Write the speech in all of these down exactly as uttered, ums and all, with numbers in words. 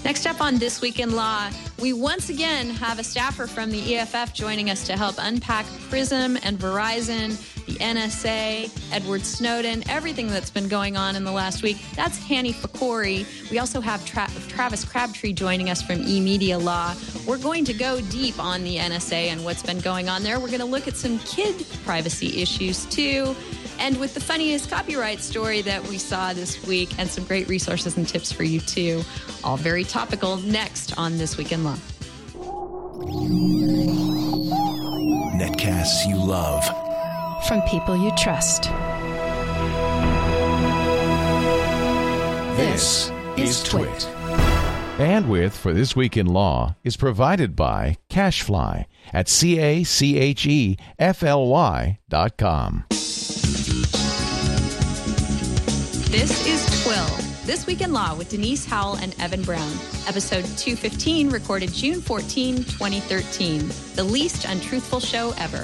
Next up on This Week in Law, we once again have a staffer from the E F F joining us to help unpack PRISM and Verizon, the N S A, Edward Snowden, everything that's been going on in the last week. That's Hanny Fakouri. We also have Tra- Travis Crabtree joining us from eMedia Law. We're going to go deep on the N S A and what's been going on there. We're going to look at some kid privacy issues, too. And with the funniest copyright story that we saw this week and some great resources and tips for you, too. All very topical next on This Week in Law. Netcasts you love. From people you trust. This is Twit. Bandwidth for This Week in Law is provided by CacheFly at C A C H E F L Y dot com. This is Twill, This Week in Law with Denise Howell and Evan Brown. Episode two fifteen, recorded June fourteenth, twenty thirteen. The least untruthful show ever.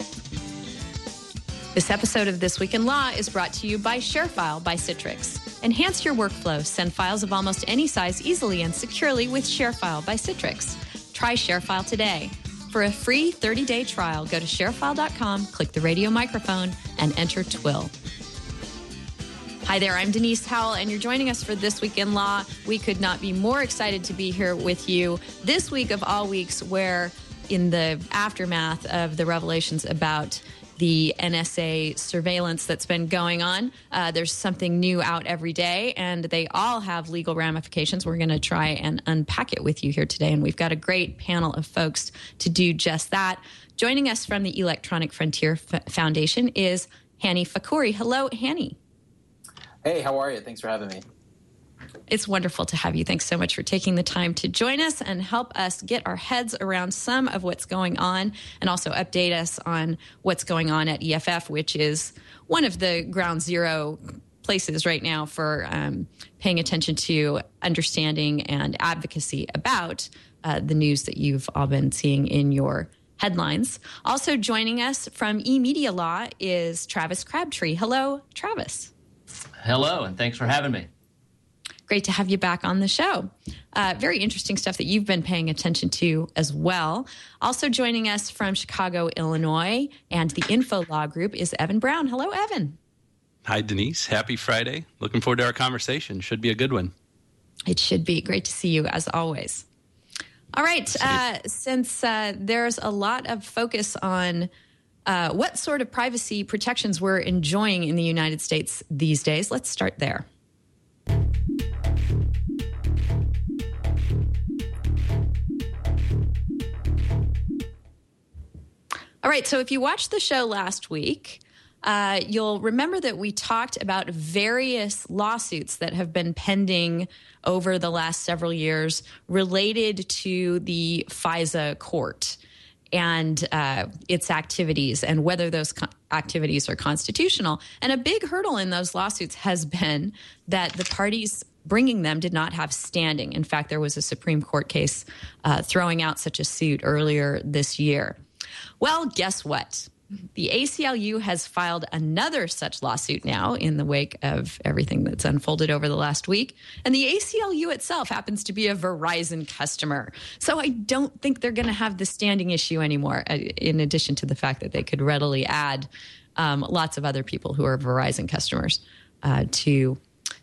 This episode of This Week in Law is brought to you by ShareFile by Citrix. Enhance your workflow. Send files of almost any size easily and securely with ShareFile by Citrix. Try ShareFile today. For a free thirty-day trial, go to sharefile dot com, click the radio microphone, and enter Twill. Hi there, I'm Denise Howell, and you're joining us for This Week in Law. We could not be more excited to be here with you this week of all weeks, where in the aftermath of the revelations about the N S A surveillance that's been going on, uh, there's something new out every day, and they all have legal ramifications. We're going to try and unpack it with you here today, and we've got a great panel of folks to do just that. Joining us from the Electronic Frontier F- Foundation is Hanny Fakouri. Hello, Hanny. Hey, how are you? Thanks for having me. It's wonderful to have you. Thanks so much for taking the time to join us and help us get our heads around some of what's going on, and also update us on what's going on at E F F, which is one of the ground zero places right now for um, paying attention to understanding and advocacy about uh, the news that you've all been seeing in your headlines. Also joining us from eMedia Law is Travis Crabtree. Hello, Travis. Hello, and thanks for having me. Great to have you back on the show. Uh, very interesting stuff that you've been paying attention to as well. Also joining us from Chicago, Illinois, and the Info Law Group is Evan Brown. Hello, Evan. Hi, Denise. Happy Friday. Looking forward to our conversation. Should be a good one. It should be. Great to see you, as always. All right. Uh, since uh, there's a lot of focus on uh, what sort of privacy protections we're enjoying in the United States these days, let's start there. All right, so if you watched the show last week, uh, you'll remember that we talked about various lawsuits that have been pending over the last several years related to the FISA court and uh, its activities and whether those co- activities are constitutional. And a big hurdle in those lawsuits has been that the parties bringing them did not have standing. In fact, there was a Supreme Court case uh, throwing out such a suit earlier this year. Well, guess what? The A C L U has filed another such lawsuit now in the wake of everything that's unfolded over the last week. And the A C L U itself happens to be a Verizon customer. So I don't think they're going to have the standing issue anymore, in addition to the fact that they could readily add um, lots of other people who are Verizon customers uh, to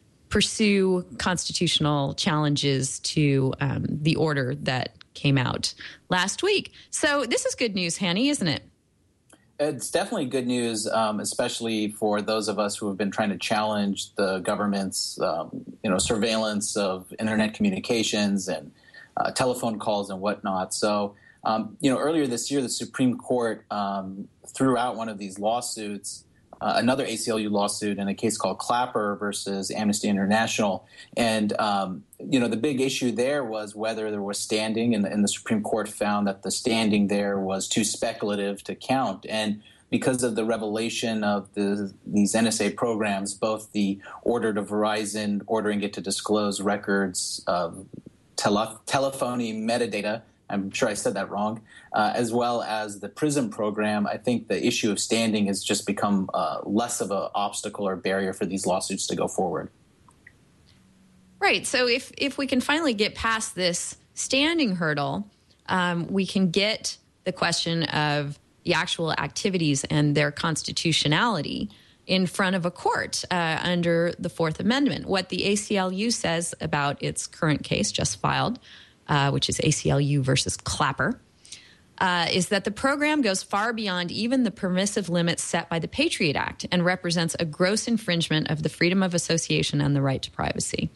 pursue constitutional challenges to um, the order that came out last week. So this is good news, Hanny, isn't it? It's definitely good news, um, especially for those of us who have been trying to challenge the government's, um, you know, surveillance of internet communications and uh, telephone calls and whatnot. So, um, you know, earlier this year, the Supreme Court um, threw out one of these lawsuits, uh, another A C L U lawsuit in a case called Clapper versus Amnesty International. And, um, you know, the big issue there was whether there was standing, and the, and the Supreme Court found that the standing there was too speculative to count. And because of the revelation of the, these N S A programs, both the order to Verizon ordering it to disclose records of tele- telephony metadata, I'm sure I said that wrong, uh, as well as the PRISM program, I think the issue of standing has just become uh, less of an obstacle or barrier for these lawsuits to go forward. Right. So if, if we can finally get past this standing hurdle, um, we can get the question of the actual activities and their constitutionality in front of a court uh, under the Fourth Amendment. What the A C L U says about its current case just filed, uh, which is A C L U versus Clapper, uh, is that the program goes far beyond even the permissive limits set by the Patriot Act and represents a gross infringement of the freedom of association and the right to privacy.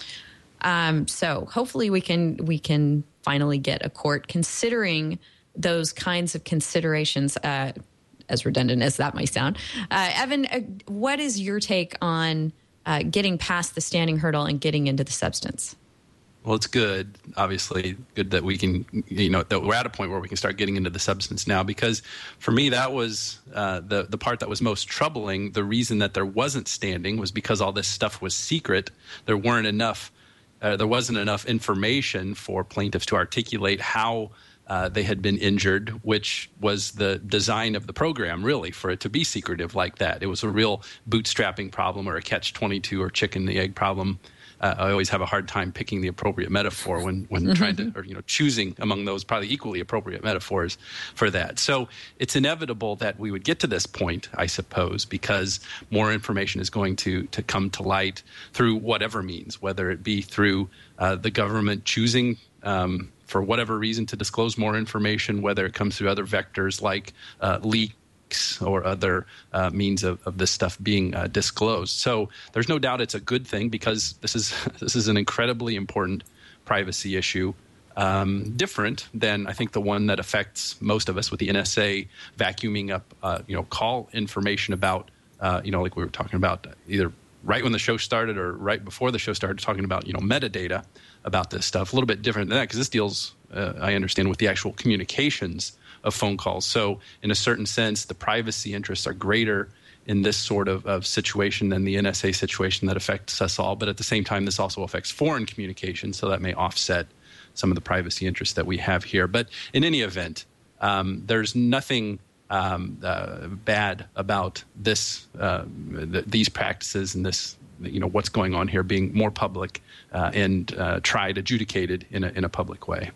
Um, so hopefully we can we can finally get a court considering those kinds of considerations, uh, as redundant as that might sound. Uh, Evan, uh, what is your take on uh, getting past the standing hurdle and getting into the substance? Well, it's good, obviously, good that we can, you know, that we're at a point where we can start getting into the substance now, because for me, that was uh, the, the part that was most troubling. The reason that there wasn't standing was because all this stuff was secret. There weren't enough, uh, there wasn't enough information for plaintiffs to articulate how Uh, they had been injured, which was the design of the program, really, for it to be secretive like that. It was a real bootstrapping problem or a catch twenty-two or chicken and egg problem. Uh, I always have a hard time picking the appropriate metaphor when, when mm-hmm. trying to, or, you know, choosing among those probably equally appropriate metaphors for that. So it's inevitable that we would get to this point, I suppose, because more information is going to, to come to light through whatever means, whether it be through uh, the government choosing um, for whatever reason to disclose more information, whether it comes through other vectors like uh, leaks or other uh, means of, of this stuff being uh, disclosed. So there's no doubt it's a good thing, because this is this is an incredibly important privacy issue, um, different than I think the one that affects most of us with the N S A vacuuming up, uh, you know, call information about, uh, you know, like we were talking about either right when the show started or right before the show started, talking about, you know, metadata about this stuff. A little bit different than that, because this deals, uh, I understand, with the actual communications of phone calls. So in a certain sense, the privacy interests are greater in this sort of, of situation than the N S A situation that affects us all. But at the same time, this also affects foreign communications, so that may offset some of the privacy interests that we have here. But in any event, um, there's nothing um, uh, bad about this, uh, th- these practices and this, you know, what's going on here being more public uh, and uh, tried, adjudicated in a, in a public way.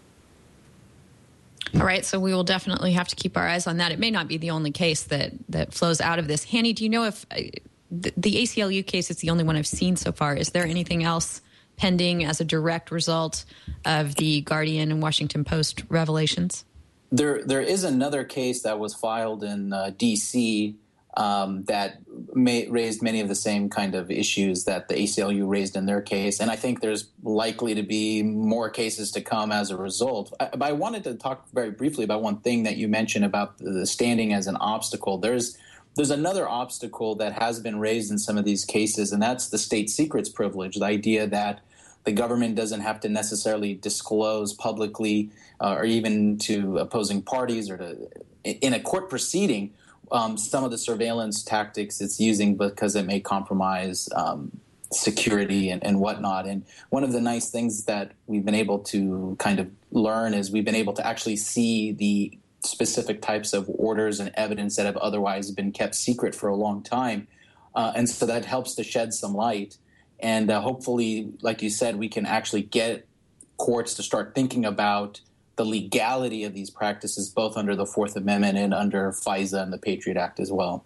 All right, so we will definitely have to keep our eyes on that. It may not be the only case that, that flows out of this. Hanny, do you know if uh, the, the A C L U case is the only one I've seen so far? Is there anything else pending as a direct result of the Guardian and Washington Post revelations? There, there is another case that was filed in uh, D C Um, that may, raised many of the same kind of issues that the A C L U raised in their case. And I think there's likely to be more cases to come as a result. I, but I wanted to talk very briefly about one thing that you mentioned about the standing as an obstacle. There's there's another obstacle that has been raised in some of these cases, and that's the state secrets privilege, the idea that the government doesn't have to necessarily disclose publicly uh, or even to opposing parties or to in a court proceeding Um, some of the surveillance tactics it's using because it may compromise um, security and, and whatnot. And one of the nice things that we've been able to kind of learn is we've been able to actually see the specific types of orders and evidence that have otherwise been kept secret for a long time. Uh, and so that helps to shed some light. And uh, hopefully, like you said, we can actually get courts to start thinking about the legality of these practices, both under the Fourth Amendment and under FISA and the Patriot Act as well.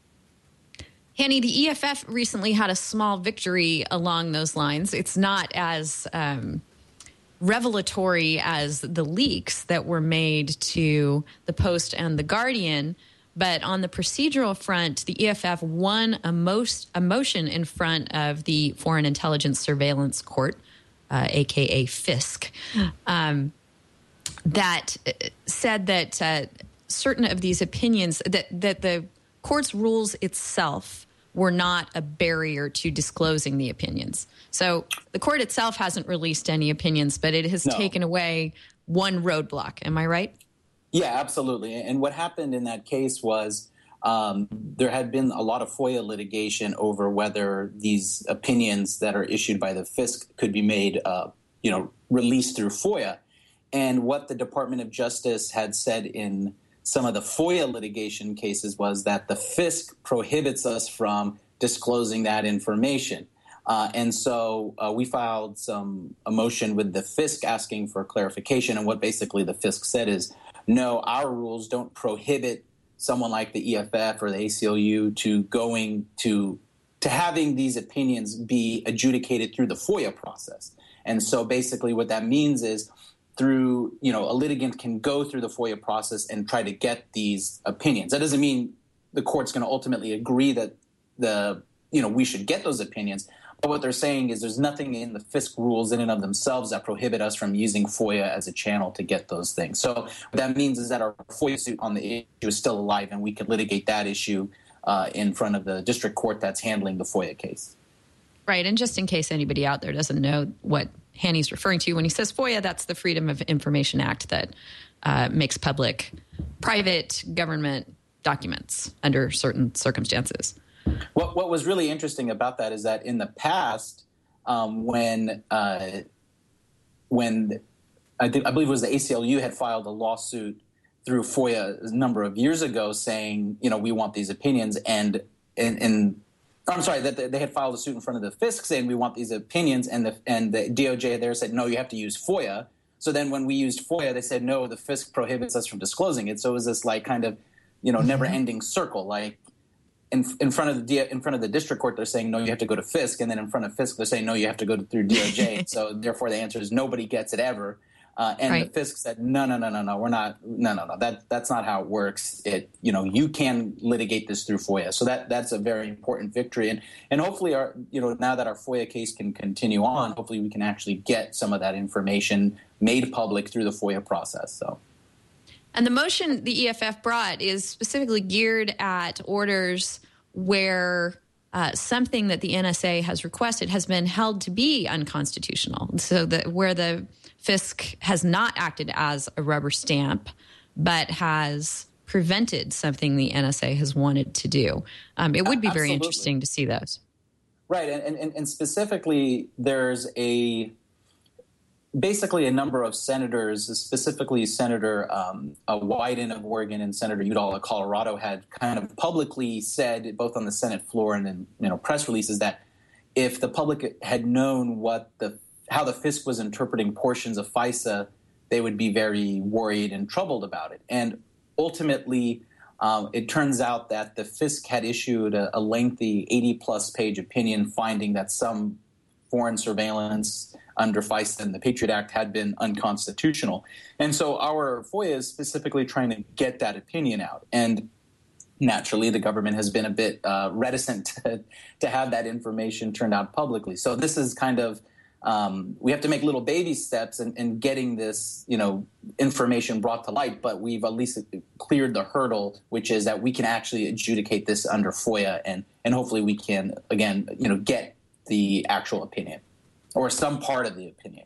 Hanny, the E F F recently had a small victory along those lines. It's not as um, revelatory as the leaks that were made to the Post and the Guardian, but on the procedural front, the E F F won a, most, a motion in front of the Foreign Intelligence Surveillance Court, uh, a k a. FISC, um, that said that uh, certain of these opinions, that, that the court's rules itself were not a barrier to disclosing the opinions. So the court itself hasn't released any opinions, but it has no. taken away one roadblock. Am I right? Yeah, absolutely. And what happened in that case was um, there had been a lot of FOIA litigation over whether these opinions that are issued by the FISC could be made, uh, you know, released through FOIA. And what the Department of Justice had said in some of the FOIA litigation cases was that the FISC prohibits us from disclosing that information. Uh, and so uh, we filed some a motion with the Fisc asking for clarification. And what basically the Fisc said is, no, our rules don't prohibit someone like the E F F or the A C L U to going to to having these opinions be adjudicated through the FOIA process. And so basically what that means is through, you know, a litigant can go through the FOIA process and try to get these opinions. That doesn't mean the court's going to ultimately agree that the, you know, we should get those opinions. But what they're saying is there's nothing in the Fisc rules in and of themselves that prohibit us from using FOIA as a channel to get those things. So what that means is that our FOIA suit on the issue is still alive, and we could litigate that issue uh, in front of the district court that's handling the FOIA case. Right. And just in case anybody out there doesn't know what Hanny's referring to when he says FOIA, that's the Freedom of Information Act that uh, makes public private government documents under certain circumstances. What what was really interesting about that is that in the past, um, when uh, when I, th- I believe it was the A C L U had filed a lawsuit through FOIA a number of years ago, saying, you know, we want these opinions, and and, and I'm sorry that they had filed a suit in front of the Fisc saying we want these opinions, and the and the D O J there said no, you have to use FOIA. So then when we used FOIA, they said no, the Fisc prohibits us from disclosing it. So it was this like kind of, you know, never-ending circle, like. In, in front of the in front of the district court, they're saying no, you have to go to Fisc, and then in front of Fisc, they're saying no, you have to go to, through D O J. So therefore, the answer is nobody gets it ever. Uh, and right. the Fisc said no, no, no, no, no, we're not, no, no, no, that that's not how it works. It you know you can litigate this through FOIA. So that that's a very important victory, and and hopefully our you know now that our FOIA case can continue on, hopefully we can actually get some of that information made public through the FOIA process. So. And the motion the E F F brought is specifically geared at orders where uh, something that the N S A has requested has been held to be unconstitutional. So that where the Fisc has not acted as a rubber stamp, but has prevented something the N S A has wanted to do. Um, it would be very Absolutely. interesting to see those. Right, and, and, and specifically there's a basically a number of senators, specifically Senator um, uh, Wyden of Oregon and Senator Udall of Colorado, had kind of publicly said, both on the Senate floor and in you know press releases, that if the public had known what the how the Fisc was interpreting portions of FISA, they would be very worried and troubled about it. And ultimately, um, it turns out that the Fisc had issued a, a lengthy eighty-plus page opinion finding that some foreign surveillance under FISA and the Patriot Act had been unconstitutional. And so our FOIA is specifically trying to get that opinion out. And naturally, the government has been a bit uh, reticent to, to have that information turned out publicly. So this is kind of, um, we have to make little baby steps in, in getting this, you know, information brought to light, but we've at least cleared the hurdle, which is that we can actually adjudicate this under FOIA, and, and hopefully we can, again, you know, get the actual opinion. Or some part of the opinion.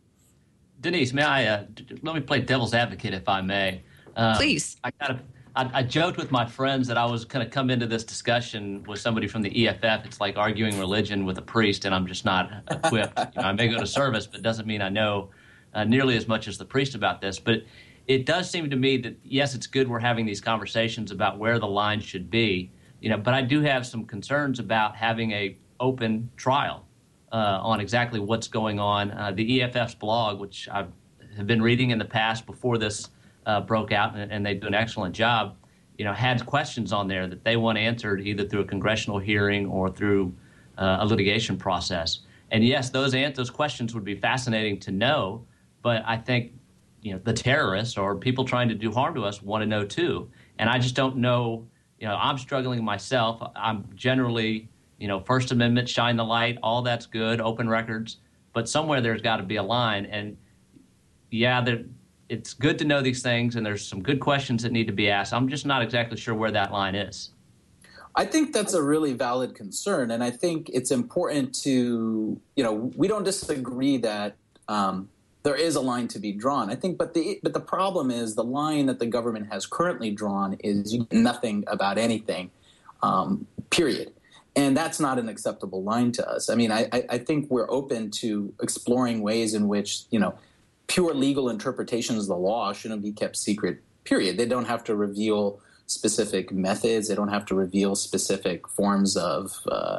Denise, may I uh, let me play devil's advocate, if I may? Um, Please. I kind of I, I joked with my friends that I was going to come into this discussion with somebody from the E F F. It's like arguing religion with a priest, and I'm just not equipped. You know, I may go to service, but it doesn't mean I know uh, nearly as much as the priest about this. But it does seem to me that yes, it's good we're having these conversations about where the line should be. You know, but I do have some concerns about having a open trial. Uh, on exactly what's going on. Uh, the E F F's blog, which I have been reading in the past before this uh, broke out, and, and they do an excellent job, you know, had questions on there that they want answered either through a congressional hearing or through uh, a litigation process. And yes, those those questions would be fascinating to know, but I think, you know, the terrorists or people trying to do harm to us want to know too. And I just don't know, you know, I'm struggling myself. I'm generally... You know, First Amendment, shine the light, all that's good, open records. But somewhere there's got to be a line. And, yeah, there, it's good to know these things, and there's some good questions that need to be asked. I'm just not exactly sure where that line is. I think that's a really valid concern. And I think it's important to, you know, we don't disagree that um, there is a line to be drawn. I think, but the but the problem is the line that the government has currently drawn is you get nothing about anything, um, period. And that's not an acceptable line to us. I mean, I, I think we're open to exploring ways in which, you know, pure legal interpretations of the law shouldn't be kept secret, period. They don't have to reveal specific methods. They don't have to reveal specific forms of, uh,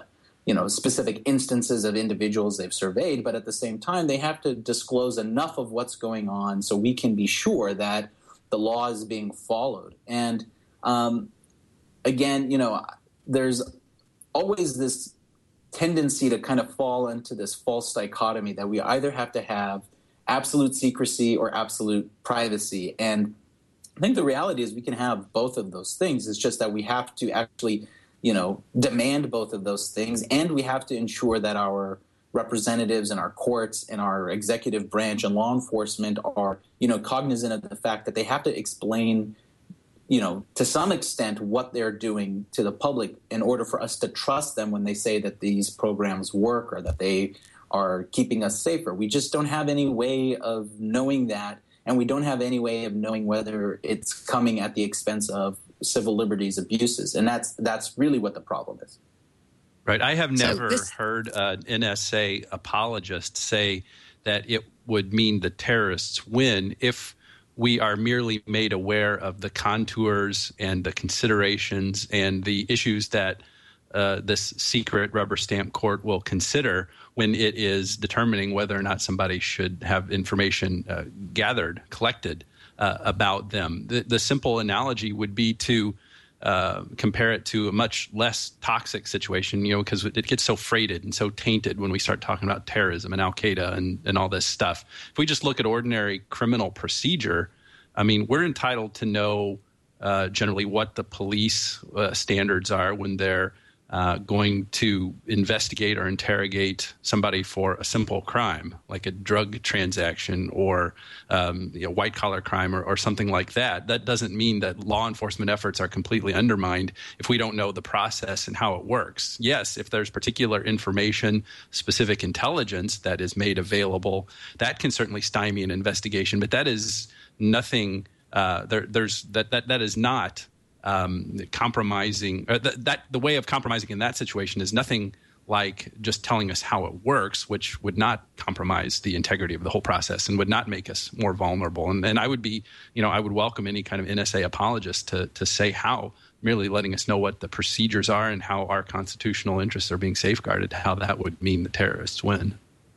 you know, specific instances of individuals they've surveyed, but at the same time, they have to disclose enough of what's going on so we can be sure that the law is being followed. And um, again, you know, there's always this tendency to kind of fall into this false dichotomy that we either have to have absolute secrecy or absolute privacy. And I think the reality is we can have both of those things. It's just that we have to actually, you know, demand both of those things, and we have to ensure that our representatives and our courts and our executive branch and law enforcement are, you know, cognizant of the fact that they have to explain, you know, to some extent what they're doing to the public in order for us to trust them when they say that these programs work or that they are keeping us safer. We just don't have any way of knowing that, and we don't have any way of knowing whether it's coming at the expense of civil liberties abuses, and that's that's really what the problem is. Right. I have never so this- heard an N S A apologist say that it would mean the terrorists win if we are merely made aware of the contours and the considerations and the issues that uh, this secret rubber stamp court will consider when it is determining whether or not somebody should have information uh, gathered, collected uh, about them. The, the simple analogy would be to uh, compare it to a much less toxic situation, you know, because it gets so freighted and so tainted when we start talking about terrorism and Al-Qaeda and, and all this stuff. If we just look at ordinary criminal procedure, I mean, we're entitled to know uh, generally what the police uh, standards are when they're Uh, going to investigate or interrogate somebody for a simple crime, like a drug transaction or um, you know, white-collar crime or, or something like that. That doesn't mean that law enforcement efforts are completely undermined if we don't know the process and how it works. Yes, if there's particular information, specific intelligence that is made available, that can certainly stymie an investigation, but that is nothing uh, there, there's that, that that is not Um, compromising uh, th- that the way of compromising in that situation is nothing like just telling us how it works, which would not compromise the integrity of the whole process and would not make us more vulnerable. And, and I would be, you know, I would welcome any kind of N S A apologist to to say how, merely letting us know what the procedures are and how our constitutional interests are being safeguarded, how that would mean the terrorists win.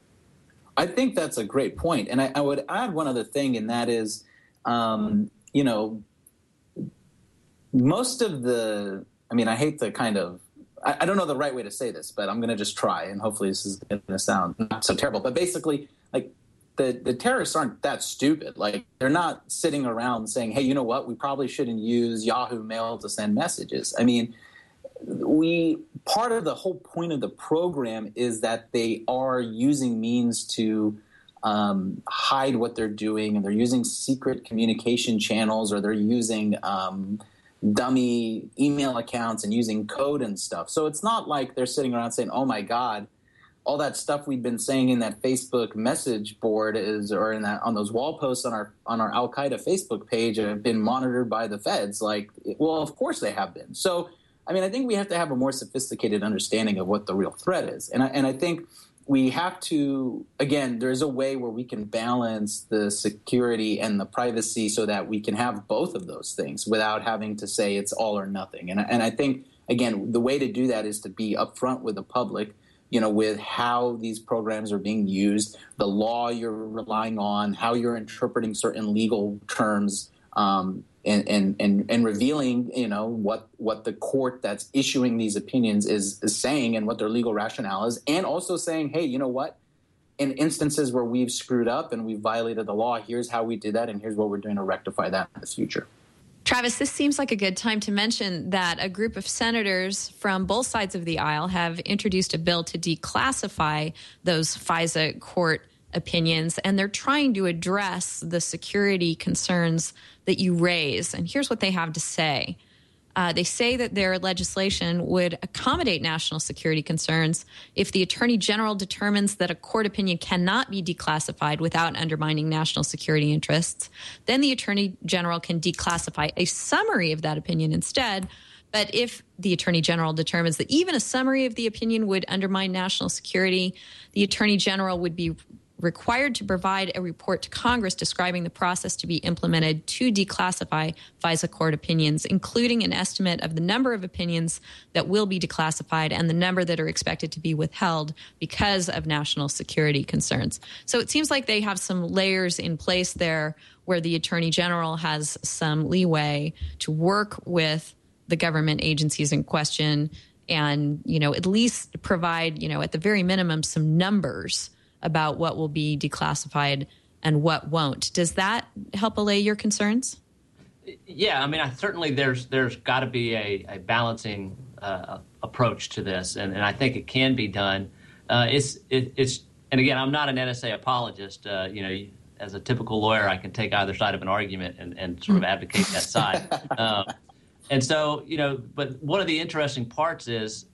I think that's a great point. And I, I would add one other thing, and that is, um, you know, most of the, I mean, I hate to kind of, I, I don't know the right way to say this, but I'm going to just try, and hopefully this is going to sound not so terrible. But basically, like, the, the terrorists aren't that stupid. Like, they're not sitting around saying, hey, you know what, we probably shouldn't use Yahoo Mail to send messages. I mean, we, part of the whole point of the program is that they are using means to um, hide what they're doing, and they're using secret communication channels, or they're using um, dummy email accounts and using code and stuff. So it's not like they're sitting around saying, oh my God, all that stuff we've been saying in that Facebook message board is, or in that, on those wall posts on our, on our Al-Qaeda Facebook page have been monitored by the feds. Like, well, of course they have been. So, I mean, I think we have to have a more sophisticated understanding of what the real threat is. And I, and I think we have to, again, there's a way where we can balance the security and the privacy so that we can have both of those things without having to say it's all or nothing. And, and I think, again, the way to do that is to be upfront with the public, you know, with how these programs are being used, the law you're relying on, how you're interpreting certain legal terms, um, and, and, and, and revealing, you know, what, what the court that's issuing these opinions is, is saying and what their legal rationale is, and also saying, hey, you know what, in instances where we've screwed up and we've violated the law, here's how we did that, and here's what we're doing to rectify that in the future. Travis, this seems like a good time to mention that a group of senators from both sides of the aisle have introduced a bill to declassify those FISA court opinions, and they're trying to address the security concerns that you raise. And here's what they have to say. Uh, they say that their legislation would accommodate national security concerns if the Attorney General determines that a court opinion cannot be declassified without undermining national security interests. Then the Attorney General can declassify a summary of that opinion instead. But if the Attorney General determines that even a summary of the opinion would undermine national security, the Attorney General would be required to provide a report to Congress describing the process to be implemented to declassify FISA court opinions, including an estimate of the number of opinions that will be declassified and the number that are expected to be withheld because of national security concerns. So it seems like they have some layers in place there where the Attorney General has some leeway to work with the government agencies in question and, you know, at least provide, you know, at the very minimum, some numbers about what will be declassified and what won't. Does that help allay your concerns? Yeah, I mean, I, certainly there's there's got to be a, a balancing uh, approach to this, and, and I think it can be done. Uh, it's it, it's and again, I'm not an N S A apologist. Uh, you know, as a typical lawyer, I can take either side of an argument and, and sort of advocate that side. Um, and so, you know, but one of the interesting parts is,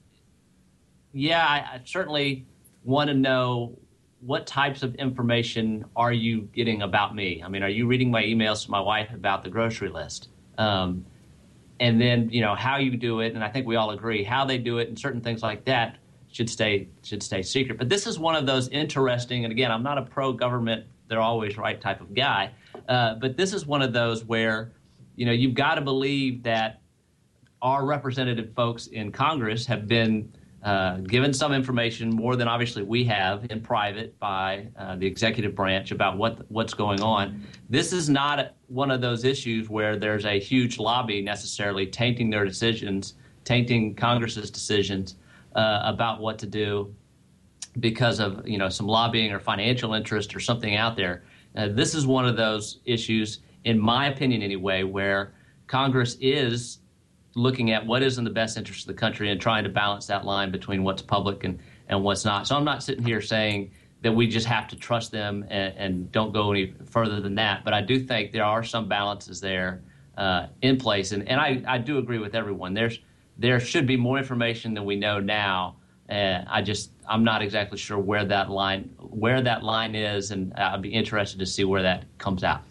yeah, I, I certainly want to know what types of information are you getting about me? I mean, are you reading my emails to my wife about the grocery list? Um, and then, you know, how you do it, and I think we all agree, how they do it and certain things like that should stay should stay secret. But this is one of those interesting, and again, I'm not a pro-government, they're always right type of guy, uh, but this is one of those where, you know, you've got to believe that our representative folks in Congress have been Uh, given some information, more than obviously we have in private by uh, the executive branch about what what's going on. This is not one of those issues where there's a huge lobby necessarily tainting their decisions, tainting Congress's decisions uh, about what to do because of, you know, some lobbying or financial interest or something out there. Uh, this is one of those issues, in my opinion anyway, where Congress is looking at what is in the best interest of the country and trying to balance that line between what's public and, and what's not. So I'm not sitting here saying that we just have to trust them and, and don't go any further than that. But I do think there are some balances there uh, in place. And, and I, I do agree with everyone. There's there should be more information than we know now. And I just I'm not exactly sure where that line where that line is, and I'd be interested to see where that comes out.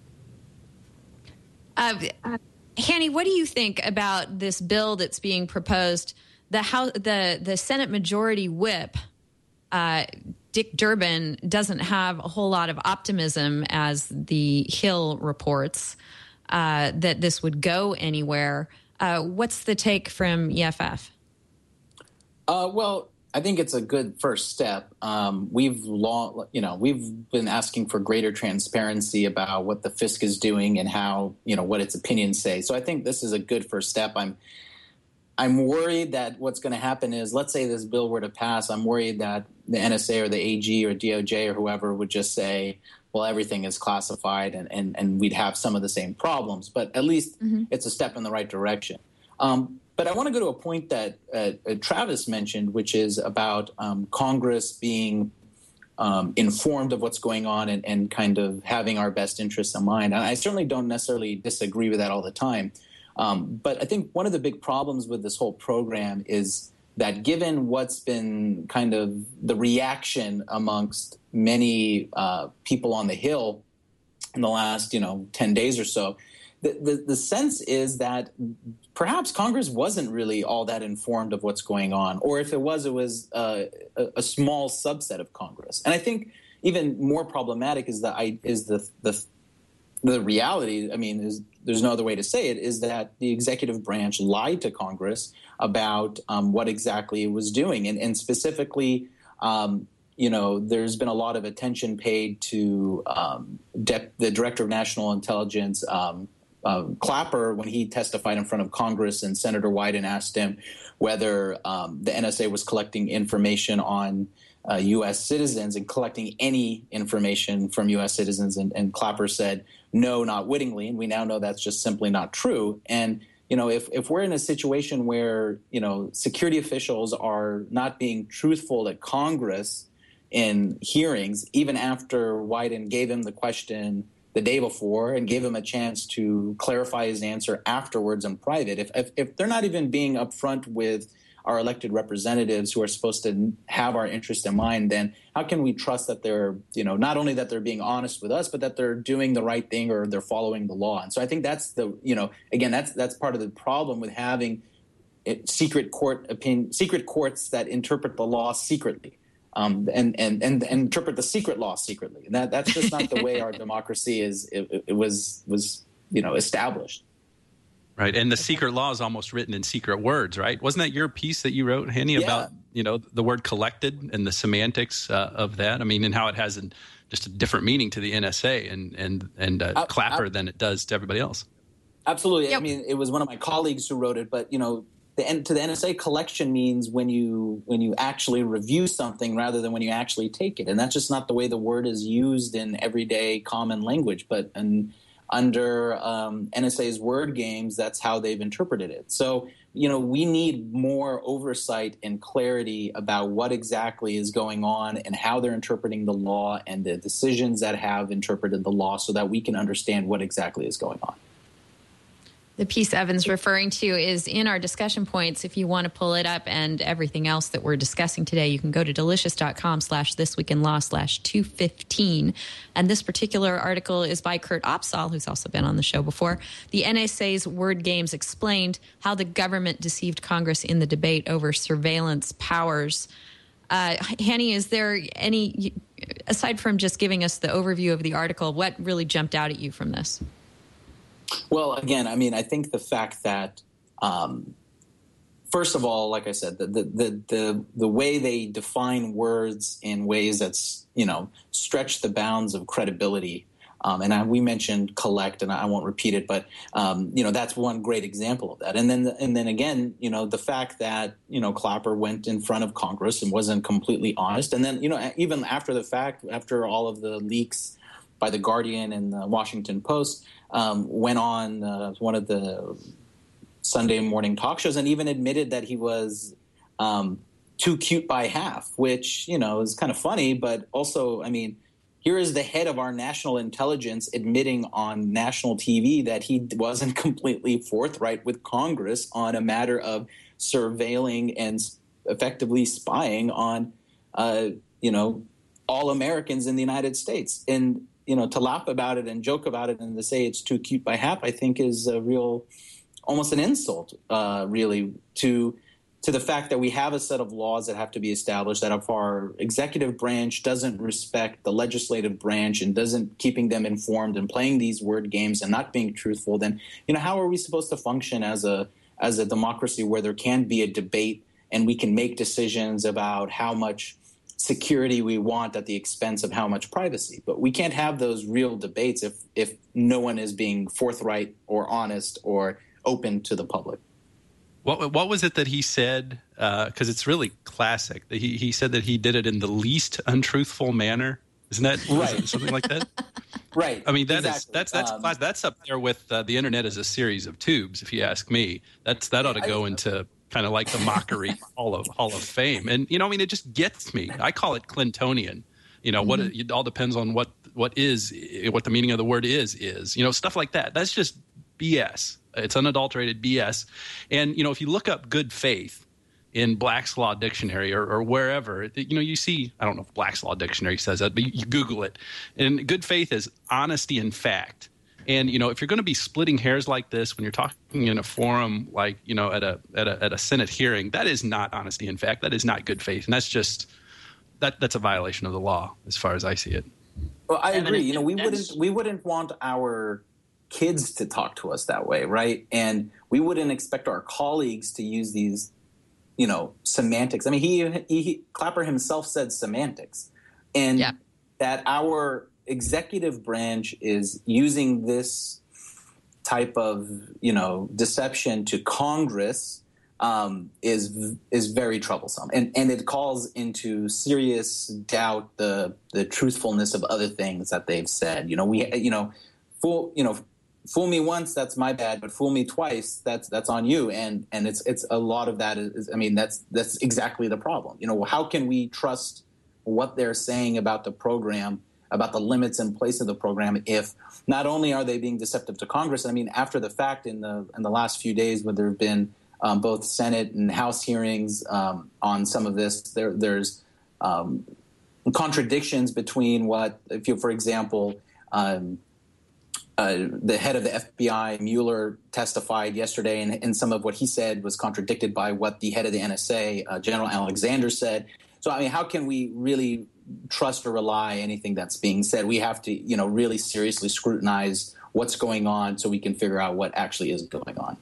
Uh, Hanny, what do you think about this bill that's being proposed? The House, the the Senate Majority Whip, uh, Dick Durbin, doesn't have a whole lot of optimism, as the Hill reports, uh, that this would go anywhere. Uh, what's the take from E F F? Uh, well, I think it's a good first step. Um, we've long, you know, we've been asking for greater transparency about what the F I S C is doing and how, you know, what its opinions say. So I think this is a good first step. I'm, I'm worried that what's going to happen is, let's say this bill were to pass, I'm worried that the N S A or the A G or D O J or whoever would just say, well, everything is classified, and, and, and we'd have some of the same problems. But at least mm-hmm. it's a step in the right direction. Um, But I want to go to a point that uh, Travis mentioned, which is about um, Congress being um, informed of what's going on and, and kind of having our best interests in mind. And I certainly don't necessarily disagree with that all the time. Um, but I think one of the big problems with this whole program is that, given what's been kind of the reaction amongst many uh, people on the Hill in the last, you know, ten days or so, The, the, the sense is that perhaps Congress wasn't really all that informed of what's going on, or if it was, it was uh, a, a small subset of Congress. And I think even more problematic is the is the the, the reality. I mean, is, there's no other way to say it, is that the executive branch lied to Congress about um, what exactly it was doing, and, and specifically. Um, You know, there's been a lot of attention paid to um, de- the Director of National Intelligence, um, uh, Clapper, when he testified in front of Congress, and Senator Wyden asked him whether um, the N S A was collecting information on uh, U S citizens and collecting any information from U S citizens. And, and Clapper said, no, not wittingly. And we now know that's just simply not true. And you know, if, if we're in a situation where, you know, security officials are not being truthful to Congress in hearings, even after Wyden gave him the question the day before and gave him a chance to clarify his answer afterwards in private, if, if, if they're not even being upfront with our elected representatives who are supposed to have our interest in mind, then how can we trust that they're, you know, not only that they're being honest with us, but that they're doing the right thing or they're following the law? And so I think that's the, you know, again, that's that's part of the problem with having it, secret court opinion, secret courts that interpret the law secretly. um, and, and and and interpret the secret law secretly. And that that's just not the way our democracy is. It, it was was you know established. Right, and the secret law is almost written in secret words, right? Wasn't that your piece that you wrote, Henny, Yeah. about you know the word collected and the semantics uh, of that? I mean, and how it has an, just a different meaning to the N S A and and and uh, I, Clapper I, than it does to everybody else. Absolutely. Yep. I mean, it was one of my colleagues who wrote it, but you know, the to the N S A, collection means when you when you actually review something rather than when you actually take it, and that's just not the way the word is used in everyday common language. But and under um, N S A's word games, that's how they've interpreted it. So, you know, we need more oversight and clarity about what exactly is going on and how they're interpreting the law and the decisions that have interpreted the law so that we can understand what exactly is going on. The piece Evan's referring to is in our discussion points. If you want to pull it up and everything else that we're discussing today, you can go to delicious.com slash this week in law slash 215. And this particular article is by Kurt Opsahl, who's also been on the show before. The N S A's word games explained how the government deceived Congress in the debate over surveillance powers. Uh, Henny, is there any, aside from just giving us the overview of the article, what really jumped out at you from this? Well, again, I mean, I think the fact that, um, first of all, like I said, the, the the the the way they define words in ways that's, you know, stretch the bounds of credibility. Um, and I, we mentioned collect, and I won't repeat it, but um, you know, that's one great example of that. And then and then again, you know, the fact that, you know, Clapper went in front of Congress and wasn't completely honest, and then, you know, even after the fact, after all of the leaks by the Guardian and the Washington Post. Um, went on uh, one of the Sunday morning talk shows and even admitted that he was um, too cute by half, which, you know, is kind of funny. But also, I mean, here is the head of our national intelligence admitting on national T V that he wasn't completely forthright with Congress on a matter of surveilling and effectively spying on, uh, you know, all Americans in the United States. And you know, to laugh about it and joke about it and to say it's too cute by half, I think is a real, almost an insult, uh, really, to to the fact that we have a set of laws that have to be established, that if our executive branch doesn't respect the legislative branch and doesn't keeping them informed and playing these word games and not being truthful, then, you know, how are we supposed to function as a as a democracy where there can be a debate and we can make decisions about how much security we want at the expense of how much privacy? But we can't have those real debates if if no one is being forthright or honest or open to the public. What what was it that he said? Because uh, it's really classic. He he said that he did it in the least untruthful manner. Isn't that right? Something like that. Right. I mean, that exactly. is that's that's um, class, that's up there with uh, the internet as a series of tubes. If you ask me, that's that ought to go I, into kind of like the mockery hall of Hall of Fame. And you know, I mean, it just gets me. I call it Clintonian. You know, mm-hmm. what it, it all depends on what what is what the meaning of the word is is. You know, stuff like that. That's just B S. It's unadulterated B S. And you know, if you look up good faith in Black's Law Dictionary or, or wherever, you know, you see, I don't know if Black's Law Dictionary says that, but you, you Google it. And good faith is honesty in fact. And, you know, if you're going to be splitting hairs like this when you're talking in a forum like, you know, at a, at a at a Senate hearing, that is not honesty in fact. That is not good faith. And that's just that that's a violation of the law as far as I see it. Well, I agree. You know, we wouldn't we wouldn't want our kids to talk to us that way, right? And we wouldn't expect our colleagues to use these, you know, semantics. I mean, he, he, he Clapper himself said semantics, and yeah. that our executive branch is using this type of, you know, deception to Congress um, is is very troublesome, and and it calls into serious doubt the the truthfulness of other things that they've said. You know, we you know, fool you know. Fool me once, that's my bad, but fool me twice, that's that's on you. And and it's it's a lot of that is, I mean, that's that's exactly the problem. You know, how can we trust what they're saying about the program, about the limits in place of the program, if not only are they being deceptive to Congress? I mean, after the fact, in the in the last few days, where there have been um, both Senate and House hearings um, on some of this, there there's um, contradictions between what, if you, for example. Um, Uh, the head of the F B I, Mueller, testified yesterday, and, and some of what he said was contradicted by what the head of the N S A, uh, General Alexander, said. So, I mean, how can we really trust or rely anything that's being said? We have to, you know, really seriously scrutinize what's going on so we can figure out what actually is going on.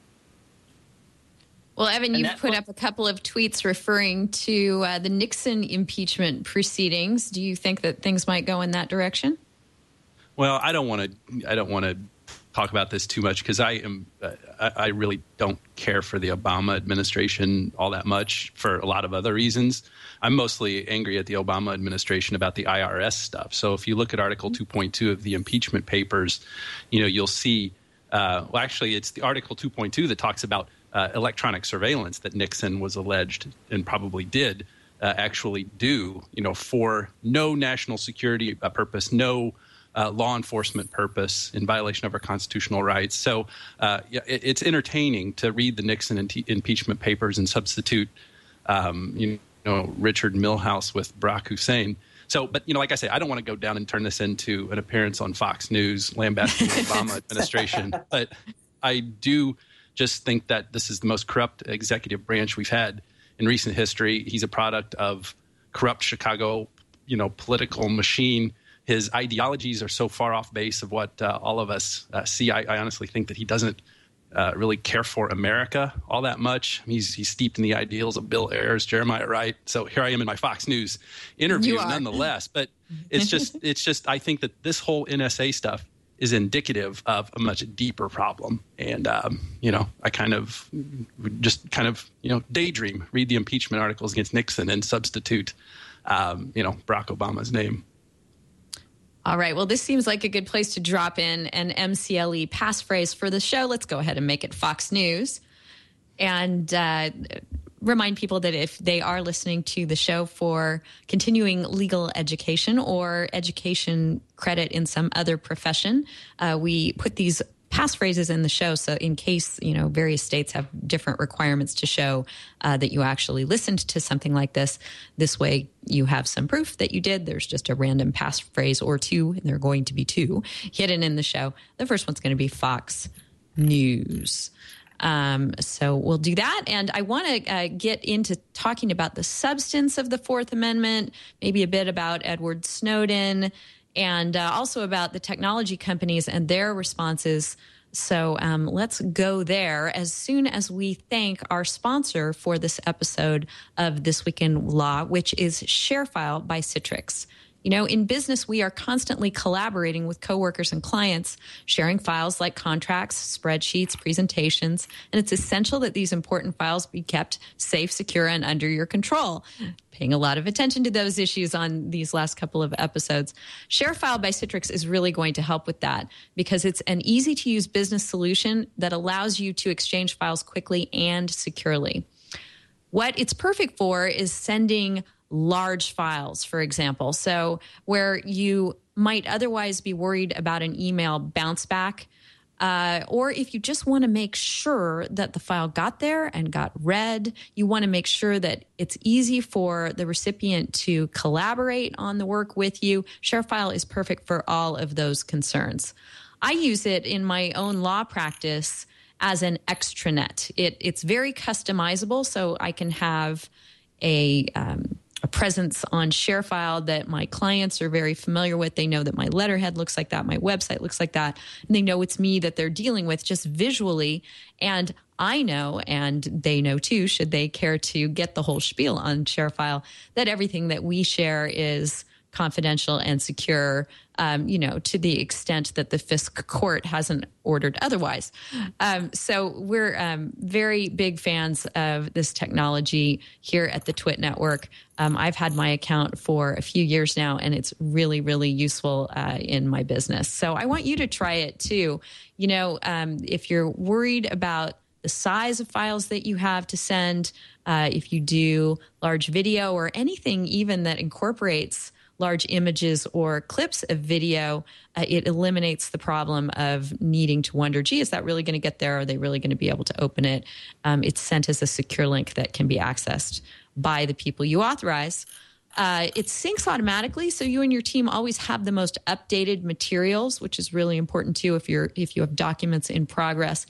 Well, Evan, you've put up a couple of tweets referring to uh, the Nixon impeachment proceedings. Do you think that things might go in that direction? Well, I don't want to. I don't want to talk about this too much because I am. Uh, I, I really don't care for the Obama administration all that much for a lot of other reasons. I'm mostly angry at the Obama administration about the I R S stuff. So if you look at Article two point two of the impeachment papers, you know, you'll see. Uh, well, actually, it's the Article two point two that talks about uh, electronic surveillance that Nixon was alleged and probably did uh, actually do, you know, for no national security uh, purpose, no uh, law enforcement purpose, in violation of our constitutional rights. So uh, yeah, it, it's entertaining to read the Nixon impe- impeachment papers and substitute, um, you know, Richard Milhouse with Barack Hussein. So, but, you know, like I say, I don't want to go down and turn this into an appearance on Fox News lambasting the Obama administration. But I do just think that this is the most corrupt executive branch we've had in recent history. He's a product of corrupt Chicago, you know, political machine. His ideologies are so far off base of what uh, all of us uh, see. I, I honestly think that he doesn't Uh, really care for America all that much. He's he's steeped in the ideals of Bill Ayers, Jeremiah Wright. So here I am in my Fox News interview, nonetheless. But it's just it's just I think that this whole N S A stuff is indicative of a much deeper problem. And um, you know, I kind of just kind of you know daydream, read the impeachment articles against Nixon, and substitute um, you know Barack Obama's name. All right. Well, this seems like a good place to drop in an M C L E passphrase for the show. Let's go ahead and make it Fox News. And uh, remind people that if they are listening to the show for continuing legal education or education credit in some other profession, uh, we put these passphrases in the show. So in case, you know, various states have different requirements to show uh, that you actually listened to something like this, this way you have some proof that you did. There's just a random passphrase or two, and there are going to be two hidden in the show. The first one's going to be Fox News. Um, so we'll do that. And I want to uh, get into talking about the substance of the Fourth Amendment, maybe a bit about Edward Snowden, and uh, also about the technology companies and their responses. So um, let's go there as soon as we thank our sponsor for this episode of This Week in Law, which is ShareFile by Citrix. You know, in business, we are constantly collaborating with coworkers and clients, sharing files like contracts, spreadsheets, presentations, and it's essential that these important files be kept safe, secure, and under your control. Paying a lot of attention to those issues on these last couple of episodes. ShareFile by Citrix is really going to help with that because it's an easy-to-use business solution that allows you to exchange files quickly and securely. What it's perfect for is sending large files, for example. So where you might otherwise be worried about an email bounce back, uh, or if you just want to make sure that the file got there and got read, you want to make sure that it's easy for the recipient to collaborate on the work with you. ShareFile is perfect for all of those concerns. I use it in my own law practice as an extranet. It, it's very customizable, so I can have a um, a presence on ShareFile that my clients are very familiar with. They know that my letterhead looks like that, my website looks like that, and they know it's me that they're dealing with just visually. And I know, and they know too, should they care to get the whole spiel on ShareFile, that everything that we share is confidential and secure, um, you know, to the extent that the Fisk Court hasn't ordered otherwise. Um, so we're um, very big fans of this technology here at the Twit Network. Um, I've had my account for a few years now, and it's really, really useful uh, in my business. So I want you to try it too. You know, um, if you're worried about the size of files that you have to send, uh, if you do large video or anything even that incorporates large images or clips of video, uh, it eliminates the problem of needing to wonder, gee, is that really going to get there? Are they really going to be able to open it? Um, it's sent as a secure link that can be accessed by the people you authorize. Uh, it syncs automatically, so you and your team always have the most updated materials, which is really important too if you're if you have documents in progress.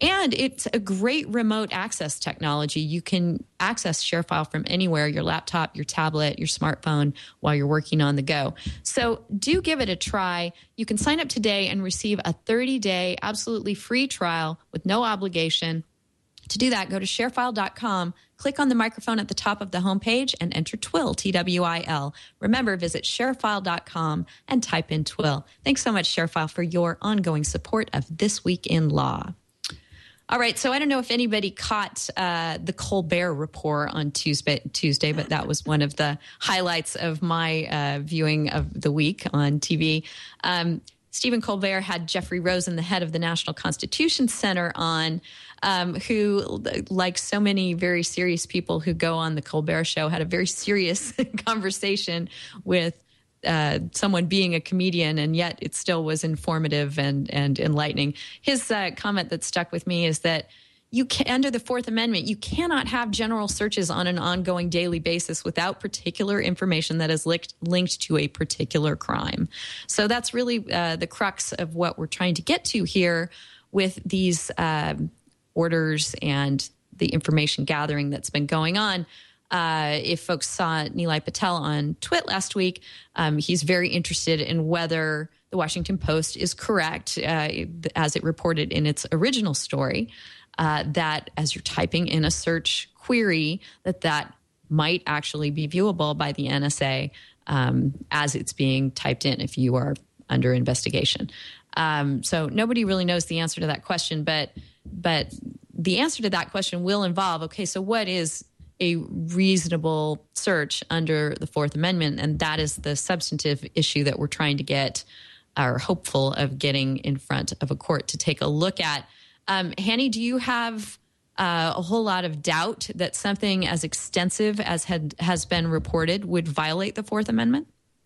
And it's a great remote access technology. You can access ShareFile from anywhere, your laptop, your tablet, your smartphone, while you're working on the go. So do give it a try. You can sign up today and receive a thirty-day absolutely free trial with no obligation. To do that, go to sharefile dot com, click on the microphone at the top of the homepage, and enter TWIL, T W I L. Remember, visit sharefile dot com and type in TWIL. Thanks so much, ShareFile, for your ongoing support of This Week in Law. All right, so I don't know if anybody caught uh, the Colbert Report on Tuesday, Tuesday, but that was one of the highlights of my uh, viewing of the week on T V. Um, Stephen Colbert had Jeffrey Rosen, the head of the National Constitution Center, on, um, who, like so many very serious people who go on the Colbert Show, had a very serious conversation with Uh, someone being a comedian, and yet it still was informative and, and enlightening. His uh, comment that stuck with me is that you can, under the Fourth Amendment, you cannot have general searches on an ongoing daily basis without particular information that is linked, linked to a particular crime. So that's really uh, the crux of what we're trying to get to here with these uh, orders and the information gathering that's been going on. Uh, if folks saw Nilay Patel on Twit last week, um, he's very interested in whether the Washington Post is correct, uh, as it reported in its original story, uh, that as you're typing in a search query, that that might actually be viewable by the N S A um, as it's being typed in if you are under investigation. Um, so nobody really knows the answer to that question, but but the answer to that question will involve, okay, so what is a reasonable search under the Fourth Amendment? And that is the substantive issue that we're trying to get, or hopeful of getting in front of a court to take a look at. Um, Hanny, do you have uh, a whole lot of doubt that something as extensive as had, has been reported would violate the Fourth Amendment?